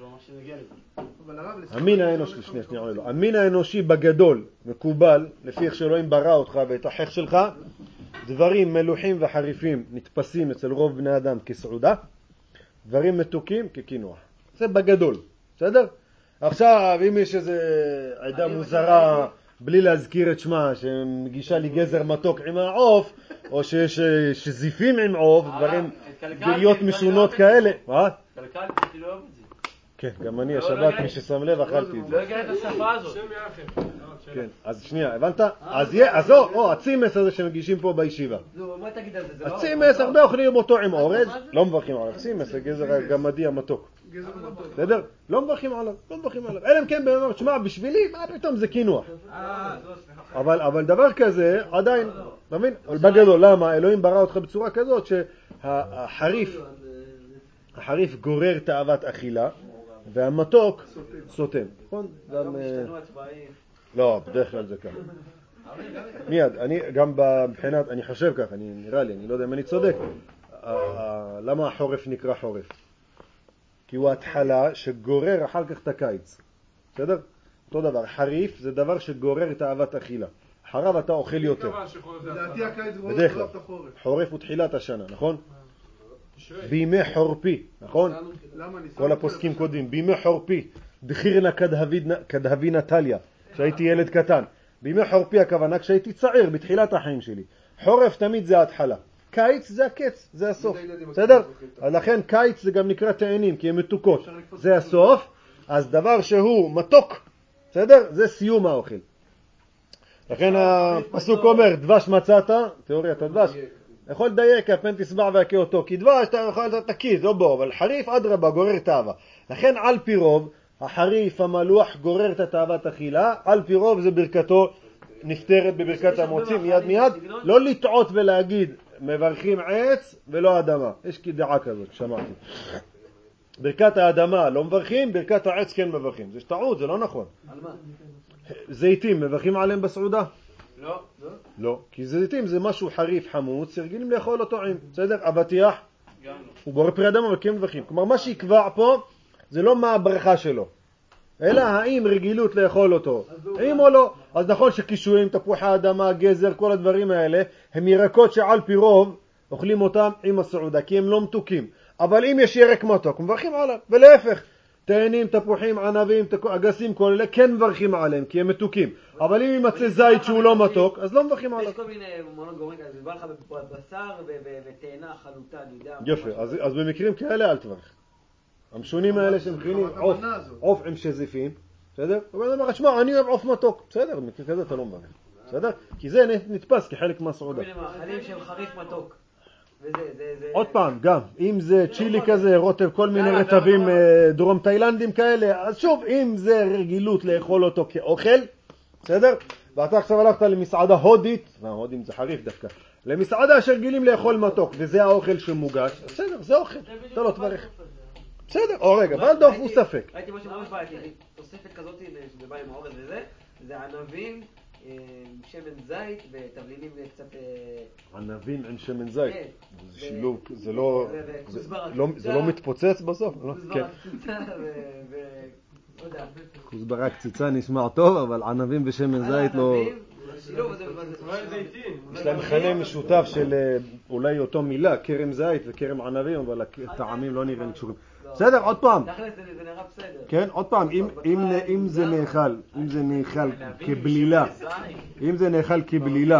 המין האנושי, שנייה, שנייה, לא. המין האנושי בגדול, מקובל, לפי איך שאלוהים ברא אותך ואת החך שלך, דברים מלוחים וחריפים נתפסים אצל רוב בני אדם כסעודה, דברים מתוקים כקינוח. זה בגדול, בסדר? עכשיו, אם יש איזו עדה מוזרה, בלי להזכיר את שמה, שמגישה לי גזר מתוק עם העוף, או שיש שזיפים עם עוף, דברים, דליות משונות כאלה. מה? קלקל, אני לא אוהב את זה. כן, גם אני השבת, מי ששם לב, אכלתי את זה. לא הגע את השפה הזאת. שם יחד. כן, אז שנייה, הבנת? אז יהיה, אז או, הצימס הזה שמגישים פה בישיבה. נו, מה תגיד על זה? זה לא... הצימס, הרבה אוכלים אותו עם אורז, לא מברכים עליו. צימס, הגזר הגמדי המתוק. בסדר? לא מברכים עליו, לא מברכים עליו. אלא אם כן באמת, תשמע, בשבילי, מה פתאום זה קינוח. אבל אבל דבר כזה, עדיין, אתה מבין? אבל בגדול, למה? אלוהים ברא אותך בצורה כזאת שהחריף, החריף גורר תאוות אכילה, והמתוק סותם. נכון? גם... לא, בדרך כלל זה ככה. מיד, אני גם מבחינת, אני חושב כך, אני נראה לי, אני לא יודע אם אני צודק. למה החורף נקרא חורף? כי הוא התחלה שגורר אחר כך את הקיץ. בסדר? אותו דבר, חריף זה דבר שגורר את אהבת אכילה. אחריו אתה אוכל יותר. לדעתי הקיץ גורר בדרך כלל. את החורף. חורף הוא תחילת השנה, נכון? בימי חורפי, נכון? כל הפוסקים קודמים, בימי חורפי, דחירנה כדהבי נטליה, כשהייתי ילד קטן. בימי חורפי הכוונה כשהייתי צעיר, בתחילת החיים שלי. חורף תמיד זה ההתחלה. קיץ זה הקץ, זה הסוף. בסדר? אז לכן קיץ זה גם נקרא תאנים, כי הן מתוקות. זה הסוף, אז דבר שהוא מתוק, בסדר? זה סיום האוכל. לכן הפסוק אומר, דבש מצאת, תיאוריית הדבש, יכול לדייק, הפן תסבע והכה אותו, כי דבש אתה יכול לתת תקיז, לא בו, אבל חריף אדרבה גורר תאווה. לכן על פי רוב, החריף המלוח גורר את תאוות אכילה, על פי רוב זה ברכתו נפטרת בברכת המוציא, מיד מיד, לא לטעות ולהגיד, מברכים עץ ולא אדמה. יש כדעה כזאת, שמעתי. ברכת האדמה לא מברכים, ברכת העץ כן מברכים. זה טעות, זה לא נכון. על מה? זיתים, מברכים עליהם בסעודה? לא. לא, כי זיתים זה משהו חריף חמוץ, רגילים לאכול אותו עם, בסדר? אבטיח, הוא בורא פרי אדמה וכן מברכים. כלומר, מה שיקבע פה זה לא מה הברכה שלו, אלא האם רגילות לאכול אותו, אם או לא. אז נכון שקישואים, תפוחי האדמה, גזר, כל הדברים האלה, הם ירקות שעל פי רוב אוכלים אותם עם הסעודה, כי הם לא מתוקים. אבל אם יש ירק מתוק, מברכים עליו, ולהפך. תאנים, תפוחים, ענבים, אגסים, כל אלה, כן מברכים עליהם, כי הם מתוקים. אבל אם יימצא זית שהוא לא מתוק, אז לא מברכים עליו. יש כל מיני מונות גורמים כאלה, זה בא לך בבשר ותאנה, חלוטה, נידה. יפה, אז במקרים כאלה אל תברך. המשונים האלה שמכינים עוף, עוף עם שזיפים, בסדר? הוא אומר, תשמע, אני אוהב עוף מתוק, בסדר, במקרה כזה אתה לא מברך, בסדר? כי זה נתפס כחלק מהסעודה. כל מיני מאכלים שהם חריף מתוק. עוד פעם, גם, אם זה צ'ילי כזה, רוטב, כל מיני רטבים דרום תאילנדים כאלה, אז שוב, אם זה רגילות לאכול אותו כאוכל, בסדר? ואתה עכשיו הלכת למסעדה הודית, וההודים זה חריף דווקא, למסעדה שרגילים לאכול מתוק, וזה האוכל שמוגש, בסדר, זה אוכל, אתה לא תברך. בסדר, או רגע, ולדוף הוא ספק. ראיתי משהו ממש בעייתי, תוספת כזאת שזה בא עם האורז וזה, זה ענבים, שמן זית ותבלינים קצת... ענבים עם שמן זית. זה שילוב, זה לא... זה לא מתפוצץ בסוף? כוסברה קציצה ו... לא יודע. כוסברה קציצה נשמע טוב, אבל ענבים ושמן זית לא... יש להם מכנה משותף של אולי אותו מילה, קרם זית וקרם ענבים, אבל הטעמים לא נראים קשורים. בסדר, עוד פעם. זה נראה בסדר. כן, עוד פעם, אם זה נאכל, אם זה נאכל כבלילה, אם זה נאכל כבלילה,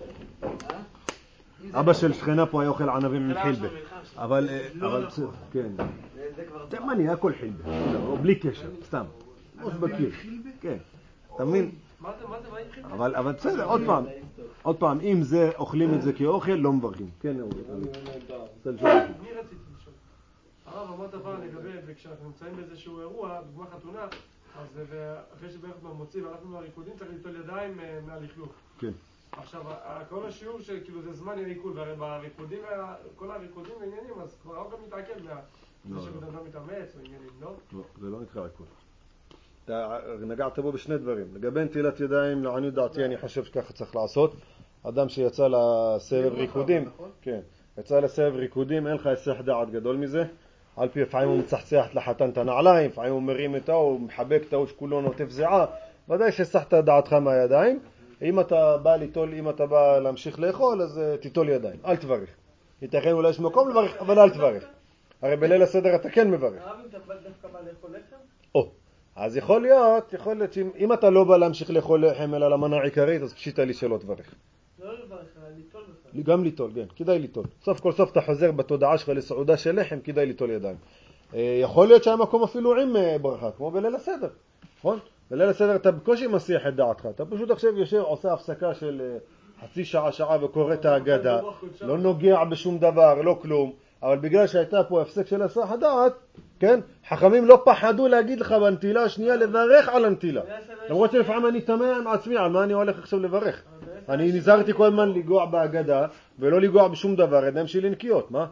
אבא של שכנה פה היה אוכל ענבים עם חילבה, אבל, אבל, כן, תימני, הכל חילבה, בלי קשר, סתם, ראש בקיר, כן, אתה מבין? אבל, אבל בסדר, עוד פעם, עוד פעם, אם זה אוכלים את זה כאוכל, לא מברכים, כן, אני רציתי לשאול. הרב, אמרת פעם לגבי, וכשאנחנו נמצאים באיזשהו אירוע, דוגמה חתונה, אז אחרי שבאנחנו מוצאים, הלכנו לריקודים, צריך ליטול ידיים מהלכלוך. כן. עכשיו, כל השיעור שכאילו זה זמן העיכול, והרי בריקודים, כל הריקודים ועניינים, אז כבר האוכל מתעכב מה... זה שבן אדם מתאמץ או עניינים, לא? לא, זה לא נקרא עיכול. אתה נגעת בו בשני דברים. לגבי נטילת ידיים, לעניות דעתי, אני חושב שככה צריך לעשות. אדם שיצא לסבב ריקודים, כן, יצא לסבב ריקודים, אין לך היסח דעת גדול מזה. על פי לפעמים הוא מצחצח לחתן את הנעליים, לפעמים הוא מרים איתה, הוא מחבק איתה, הוא שכולו נוטף זיעה. ודאי שסחת דעתך מהידיים. אם אתה בא ליטול, אם אתה בא להמשיך לאכול, אז תיטול ידיים. אל תברך. ייתכן אולי יש מקום לברך, אבל אל תברך. הרי בליל הסדר אתה כן מברך. הרב, אם אתה בא דווקא בא לאכול לחם? או, אז יכול להיות, יכול להיות שאם אתה לא בא להמשיך לאכול לחם אלא למנה העיקרית, אז פשיטה לי שלא תברך. לא לברך, ליטול בכלל. גם ליטול, כן, כדאי ליטול. סוף כל סוף אתה חוזר בתודעה שלך לסעודה של לחם, כדאי ליטול ידיים. יכול להיות שהיה מקום אפילו עם ברכה, כמו בליל הסדר, נכון? בליל הסדר אתה בקושי מסיח את דעתך, אתה פשוט עכשיו יושב, עושה הפסקה של חצי שעה, שעה וקורא את ההגדה, לא נוגע בשום דבר, לא כלום, אבל בגלל שהייתה פה הפסק של הסח הדעת, כן? חכמים לא פחדו להגיד לך בנטילה השנייה לברך על הנטילה. למרות שלפעמים אני תמה עם עצמי, על מה אני הולך עכשיו לברך? אני נזהרתי כל הזמן לגוע בהגדה, ולא לגוע בשום דבר, ידיים שלי נקיות, מה?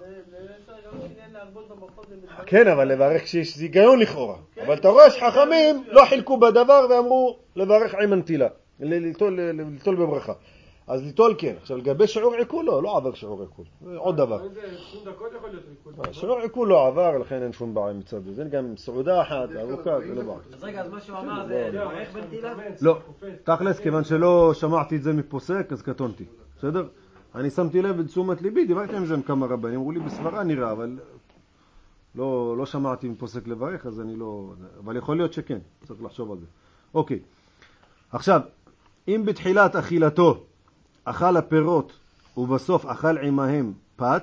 כן, אבל לברך כשיש זיגיון לכאורה. אבל אתה רואה שחכמים לא חילקו בדבר ואמרו לברך עם הנטילה, לטול בברכה. אז ליטול כן. עכשיו לגבי שיעור עיכול לא, לא עבר שיעור עיכול. זה עוד דבר. שיעור עיכול לא עבר, לכן אין שום בעיה מצד זה. זה גם סעודה אחת, ארוכה, זה לא בעיה. אז רגע, אז מה שהוא אמר זה לברך בנטילה? לא, תכלס, כיוון שלא שמעתי את זה מפוסק, אז קטונתי. בסדר? אני שמתי לב לתשומת ליבי, דיברתי עם זה עם כמה רבנים, אמרו לי בסברה נראה, אבל לא, לא שמעתי מפוסק לברך, אז אני לא... אבל יכול להיות שכן, צריך לחשוב על זה. אוקיי. עכשיו, אם בתחילת אכילתו אכל הפירות ובסוף אכל עמהם פת,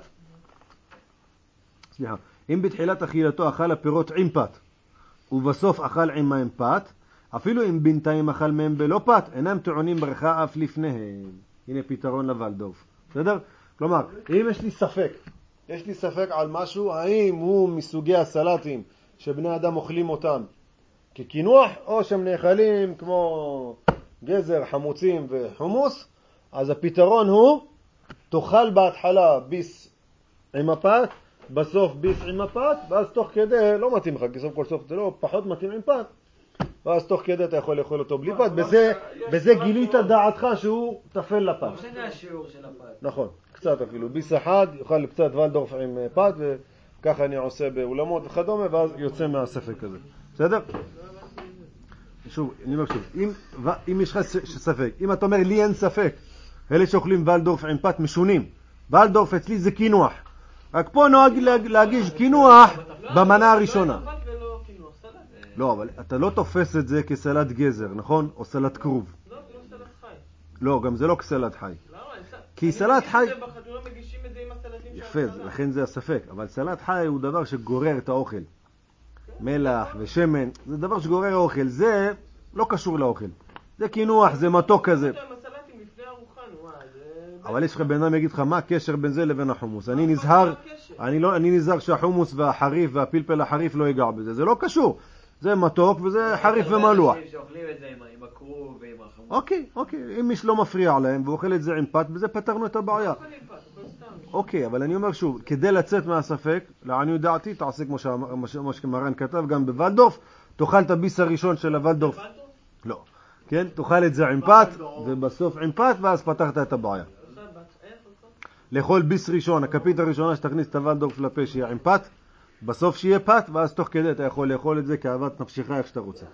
סליחה, אם בתחילת אכילתו אכל הפירות עם פת ובסוף אכל עמהם פת, אפילו אם בינתיים אכל מהם בלא פת, אינם טעונים ברכה אף לפניהם. הנה פתרון לוולדורף. בסדר? כלומר, אם יש לי ספק, יש לי ספק על משהו, האם הוא מסוגי הסלטים שבני אדם אוכלים אותם כקינוח, או שהם נאכלים כמו גזר, חמוצים וחומוס, אז הפתרון הוא, תאכל בהתחלה ביס עם הפת, בסוף ביס עם הפת, ואז תוך כדי, לא מתאים לך, כי סוף כל סוף זה לא פחות מתאים עם פת, ואז תוך כדי אתה יכול לאכול אותו בלי פת, בזה, בזה גילית דעתך שהוא תפל לפת. לא משנה השיעור של הפת. נכון, קצת אפילו, ביס אחד, יאכל קצת ולדורף עם פת, וככה אני עושה באולמות וכדומה, ואז יוצא מהספק הזה. בסדר? שוב, אני אומר שוב, אם, אם יש לך ספק, אם אתה אומר לי אין ספק, אלה שאוכלים ולדורף עם פת משונים, ולדורף אצלי זה קינוח, רק פה נוהג להגיש קינוח במנה הראשונה. לא, אבל אתה לא תופס את זה כסלט גזר, נכון? או סלט קרוב. לא, זה לא סלט חי. לא, גם זה לא כסלט חי. למה? כי סלט חי... בחתונה מגישים את זה עם הסלטים של יפה, לכן זה הספק. אבל סלט חי הוא דבר שגורר את האוכל. מלח ושמן, זה דבר שגורר האוכל. זה לא קשור לאוכל. זה קינוח, זה מתוק כזה. אבל יש לך בן אדם יגיד לך, מה הקשר בין זה לבין החומוס? אני נזהר, אני לא, אני נזהר שהחומוס והחריף והפלפל החריף לא ייגע בזה. זה לא קשור. זה מתוק וזה חריף ומלוח. שאוכלים את זה עם הכרוב ועם החמוץ. אוקיי, אוקיי. אם מישהו לא מפריע להם ואוכל את זה עם פת, בזה פתרנו את הבעיה. אוקיי, אבל אני אומר שוב, כדי לצאת מהספק, לעניות דעתי, תעשה כמו שמרן כתב, גם בוולדורף, תאכל את הביס הראשון של הוולדורף. לא. כן, תאכל את זה עם פת, ובסוף עם פת, ואז פתחת את הבעיה. לאכול ביס ראשון, הכפית הראשונה שתכניס את הוולדורף לפה שיהיה עם פת, בסוף שיהיה פת, ואז תוך כדי אתה יכול לאכול את זה כאהבת נפשך איך שאתה רוצה.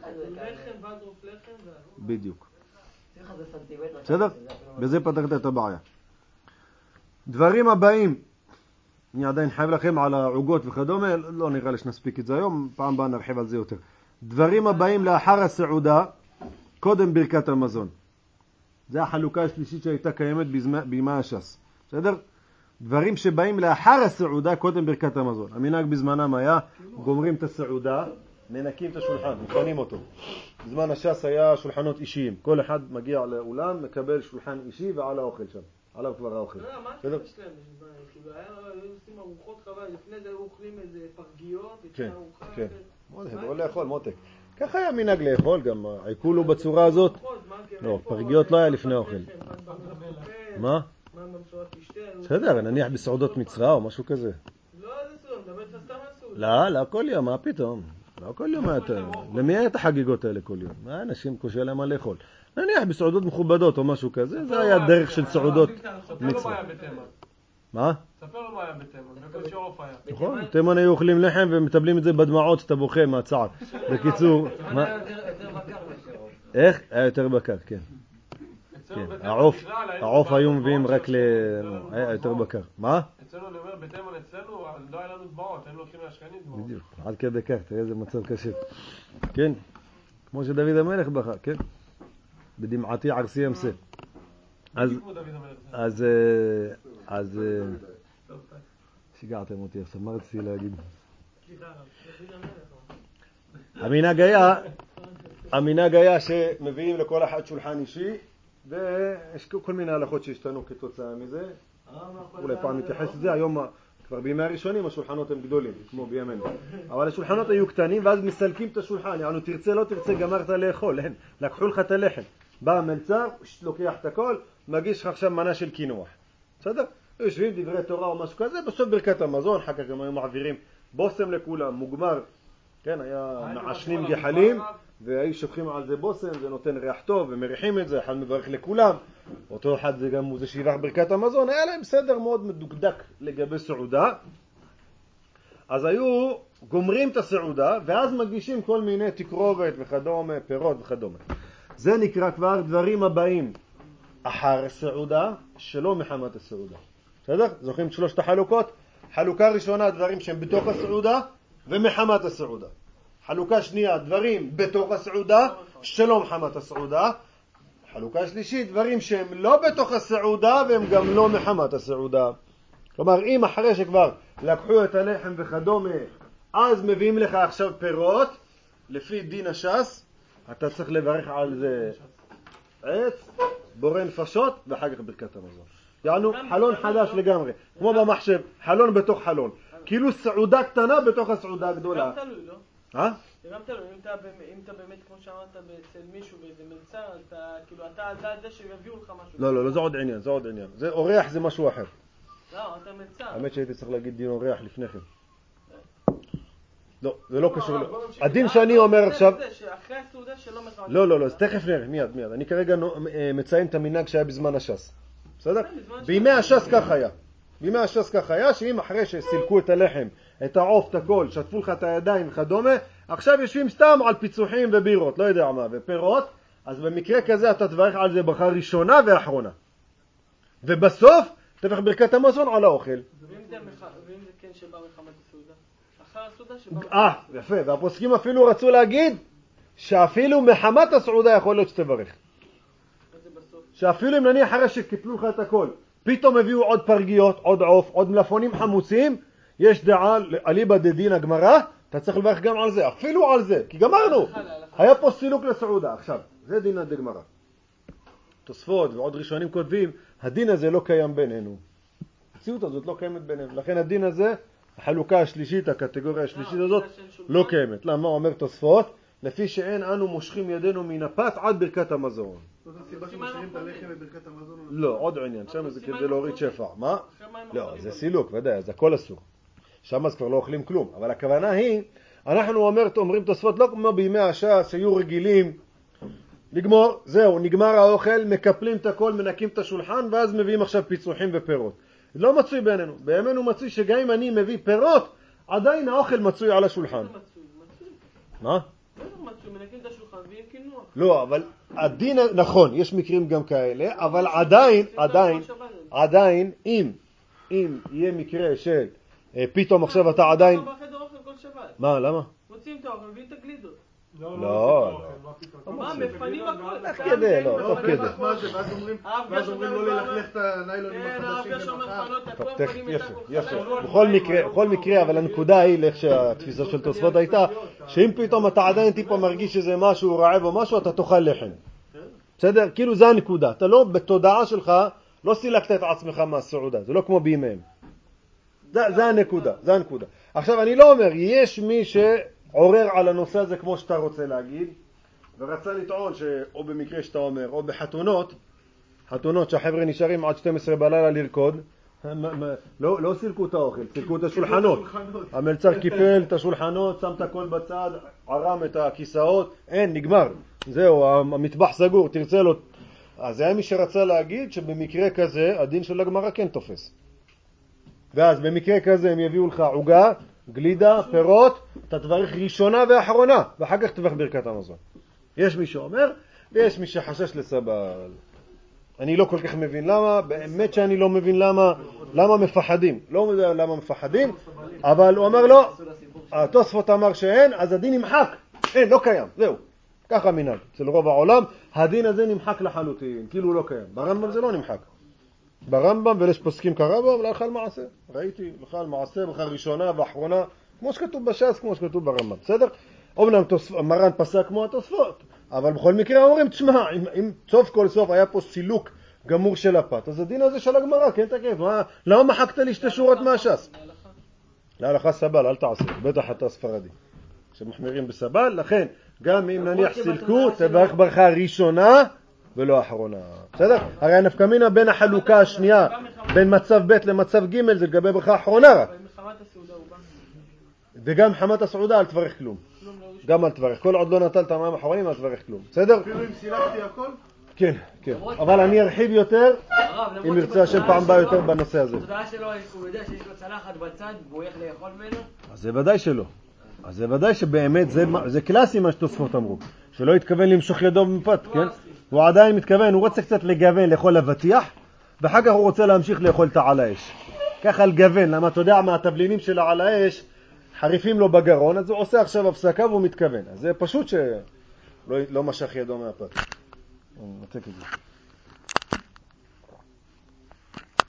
בדיוק. בסדר? בזה פתרת את הבעיה. דברים הבאים, אני עדיין חייב לכם על העוגות וכדומה, לא נראה לי שנספיק את זה היום, פעם באה נרחיב על זה יותר. דברים הבאים לאחר הסעודה, קודם ברכת המזון. זה החלוקה השלישית שהייתה קיימת בימי הש"ס. בסדר? דברים שבאים לאחר הסעודה, קודם ברכת המזון. המנהג בזמנם היה, גומרים את הסעודה, מנקים את השולחן, מפנים אותו. בזמן הש"ס היה שולחנות אישיים. כל אחד מגיע לאולם, מקבל שולחן אישי ועל האוכל שם. עליו כבר האוכל. לא, מה הקטע שלהם? כאילו, היה עושים ארוחות חבל, לפני זה אוכלים איזה פרגיות, כן, כן. בואו לאכול, מותק. ככה היה מנהג לאכול, גם העיכול הוא בצורה הזאת. לא, פרגיות לא היה לפני האוכל. מה? בסדר, נניח בסעודות מצרה או משהו כזה. לא, זה סעוד, מדבר סתם על סעוד. לא, לא כל יום, מה פתאום? לא כל יום אתה... למי היה את החגיגות האלה כל יום? מה אנשים קשה להם מה לאכול? נניח בסעודות מכובדות או משהו כזה, זה היה דרך של סעודות מצרה. מה? ספר לו מה היה בתימן, בקושי עורף היה. נכון, בתימן היו אוכלים לחם ומטבלים את זה בדמעות שאתה בוכה מהצער. בקיצור, איך? היה יותר בקר, כן. העוף היו מביאים רק ל... היה יותר בקר. מה? אצלנו, אני אומר, בתימן אצלנו, לא היה לנו דמעות, היינו הולכים להשכנים דמעות. בדיוק, עד כדי כך, תראה איזה מצב קשה. כן, כמו שדוד המלך בכה, כן? בדמעתי ערסי אמסה. אז, אז, אז, שיגעתם אותי עכשיו, מה רציתי להגיד? המנהג היה, המנהג היה שמביאים לכל אחד שולחן אישי, ויש כל מיני הלכות שהשתנו כתוצאה מזה. אולי פעם נתייחס לזה, היום כבר בימי הראשונים השולחנות הם גדולים, כמו בימינו. אבל השולחנות היו קטנים, ואז מסלקים את השולחן, יענו תרצה לא תרצה גמרת לאכול, אין, לקחו לך את הלחם. בא המלצר, לוקח את הכל, מגיש לך עכשיו מנה של קינוח. בסדר? יושבים דברי תורה או משהו כזה, בסוף ברכת המזון, אחר כך הם היו מעבירים בוסם לכולם, מוגמר. כן, היה מעשנים גחלים, והיו שופכים על זה בוסם, זה נותן ריח טוב, ומריחים את זה, אחד מברך לכולם. אותו אחד זה גם זה שיבח ברכת המזון, היה להם סדר מאוד מדוקדק לגבי סעודה. אז היו גומרים את הסעודה, ואז מגישים כל מיני תקרובת וכדומה, פירות וכדומה. זה נקרא כבר דברים הבאים אחר הסעודה, שלא מחמת הסעודה. בסדר? זוכרים את שלושת החלוקות? חלוקה ראשונה, דברים שהם בתוך הסעודה ומחמת הסעודה. חלוקה שנייה, דברים בתוך הסעודה שלא מחמת הסעודה. חלוקה שלישית, דברים שהם לא בתוך הסעודה והם גם לא מחמת הסעודה. כלומר, אם אחרי שכבר לקחו את הלחם וכדומה, אז מביאים לך עכשיו פירות, לפי דין הש"ס, אתה צריך לברך על זה עץ, בורא נפשות, ואחר כך ברכת המזון. יענו, חלון חדש לגמרי, כמו במחשב, חלון בתוך חלון. כאילו סעודה קטנה בתוך הסעודה הגדולה. זה גם תלוי, לא? אה? זה גם תלוי, אם אתה באמת, כמו שאמרת, אצל מישהו באיזה מלצר, אתה, כאילו, אתה זה שיביאו לך משהו. לא, לא, לא, זה עוד עניין, זה עוד עניין. זה אורח, זה משהו אחר. לא, אתה מלצר. האמת שהייתי צריך להגיד דין אורח לפני כן. לא, זה לא קשור. הדין שאני אומר עכשיו... אחרי הסעודה שלא מחמת. לא, לא, לא, אז תכף נראה, מיד, מיד. אני כרגע מציין את המנהג שהיה בזמן הש"ס. בסדר? בימי הש"ס כך היה. בימי הש"ס כך היה, שאם אחרי שסילקו את הלחם, את העוף, את הכל, שטפו לך את הידיים וכדומה, עכשיו יושבים סתם על פיצוחים ובירות, לא יודע מה, ופירות, אז במקרה כזה אתה תברך על זה ברכה ראשונה ואחרונה. ובסוף תברך ברכת המזון על האוכל. ואם זה כן שבא מחמת הסעודה? אחר הסעודה שבא מחמת אה, יפה, והפוסקים אפילו רצו להגיד שאפילו מחמת הסעודה יכול להיות שתברך. שאפילו אם נניח אחרי שקיפלו לך את הכל, פתאום הביאו עוד פרגיות, עוד עוף, עוד מלפונים חמוצים, יש דעה, אליבא דדין הגמרא, אתה צריך לברך גם על זה, אפילו על זה, כי גמרנו. היה פה סילוק לסעודה. עכשיו, זה דין הגמרא. תוספות ועוד ראשונים כותבים, הדין הזה לא קיים בינינו. המציאות הזאת לא קיימת בינינו. לכן הדין הזה, החלוקה השלישית, הקטגוריה השלישית הזאת, לא קיימת. למה? אומר תוספות, לפי שאין אנו מושכים ידינו מן הפת עד ברכת המזון. זאת הסיבה שמשאירים את הלחם בברכת המזון? לא, עוד עניין, שם זה כדי להוריד שפע. מה? לא, זה סילוק, ודאי, זה הכל אסור. שם אז כבר לא אוכלים כלום. אבל הכוונה היא, אנחנו אומרים תוספות לא כמו בימי הש"ס, שהיו רגילים לגמור, זהו, נגמר האוכל, מקפלים את הכל, מנקים את השולחן, ואז מביאים עכשיו פיצוחים ופירות. לא מצוי בינינו. בימינו מצוי שגם אם אני מביא פירות, עדיין האוכל מצוי על השולחן. מה? לא, אבל הדין, נכון, יש מקרים גם כאלה, אבל עדיין, עדיין, עדיין, אם, אם יהיה מקרה שפתאום עכשיו אתה עדיין... מה, למה? מוצאים את האוכל, מביאים את הגלידות. לא, לא. מה, מפנים הכל? תוך כדי, לא, תוך כדי. ואז אומרים לא ללכלך את הניילונים החדשים למחר. תכף, יפה, יפה. בכל מקרה, בכל מקרה, אבל הנקודה היא, איך שהתפיסה של תוספות הייתה, שאם פתאום אתה עדיין טיפה מרגיש שזה משהו רעב או משהו, אתה תאכל לחם. בסדר? כאילו זה הנקודה. אתה לא, בתודעה שלך, לא סילקת את עצמך מהסעודה. זה לא כמו בימיהם. זה הנקודה, זה הנקודה. עכשיו, אני לא אומר, יש מי שעורר על הנושא הזה כמו שאתה רוצה להגיד, ורצה לטעון שאו במקרה שאתה אומר, או בחתונות, חתונות שהחבר'ה נשארים עד שתים עשרה בלילה לרקוד, לא, לא סילקו את האוכל, סילקו את השולחנות. המלצר קיפל את השולחנות, שם את הכל בצד, ערם את הכיסאות, אין, נגמר. זהו, המטבח סגור, תרצה לו. אז היה מי שרצה להגיד שבמקרה כזה, הדין של הגמרא כן תופס. ואז במקרה כזה הם יביאו לך עוגה, גלידה, פירות, אתה תברך ראשונה ואחרונה, ואחר כך תברך ברכת המזון. יש מי שאומר, ויש מי שחשש לסבל. אני לא כל כך מבין למה, באמת שאני לא מבין למה, למה מפחדים. לא יודע למה מפחדים, אבל הוא אמר לא, התוספות אמר שאין, אז הדין נמחק. אין, לא קיים, זהו. ככה מנהג. אצל רוב העולם, הדין הזה נמחק לחלוטין, כאילו לא קיים. ברמב"ם זה לא נמחק. ברמב"ם, ויש פוסקים כרמב"ם, לאכל מעשה. ראיתי, לאכל מעשה, לאכל ראשונה ואחרונה, כמו שכתוב בש"ס, כמו שכתוב ברמה, בסדר? אומנם מרן פסק כמו התוספות, אבל בכל מקרה אומרים, תשמע, אם, אם סוף כל סוף היה פה סילוק גמור של הפת, אז הדין הזה של הגמרא, כן תקף, מה, למה מחקת לי שתי שורות מהש"ס? להלכה סבל, אל תעשה, בטח אתה ספרדי. שמחמירים בסבל, לכן, גם אם נניח סילקו, תברך ברכה ראשונה ולא אחרונה. בסדר? הרי הנפקא מינה בין החלוקה השנייה, בין מצב ב' למצב ג' זה לגבי ברכה אחרונה רק. וגם חמת הסעודה אל תברך כלום. גם אל תברך. כל עוד לא נטלת מים אחרונים אל תברך כלום. בסדר? אפילו אם סילקתי הכל? כן, כן. אבל אני ארחיב יותר, אם ירצה השם פעם בא יותר בנושא הזה. התודעה שלו, הוא יודע שיש לו צלחת בצד, והוא איך לאכול ממנו? אז זה ודאי שלא. אז זה ודאי שבאמת זה, זה קלאסי מה שתוספות אמרו. שלא התכוון למשוך ידו במפת, כן? הוא עדיין מתכוון, הוא רוצה קצת לגוון לאכול לבטיח, ואחר כך הוא רוצה להמשיך לאכול את העל האש. ככה לגוון, למה אתה יודע מה התבלינים של העל האש חריפים לו בגרון, אז הוא עושה עכשיו הפסקה והוא מתכוון. אז זה פשוט שלא לא משך ידו מהפת. הוא נתק את זה.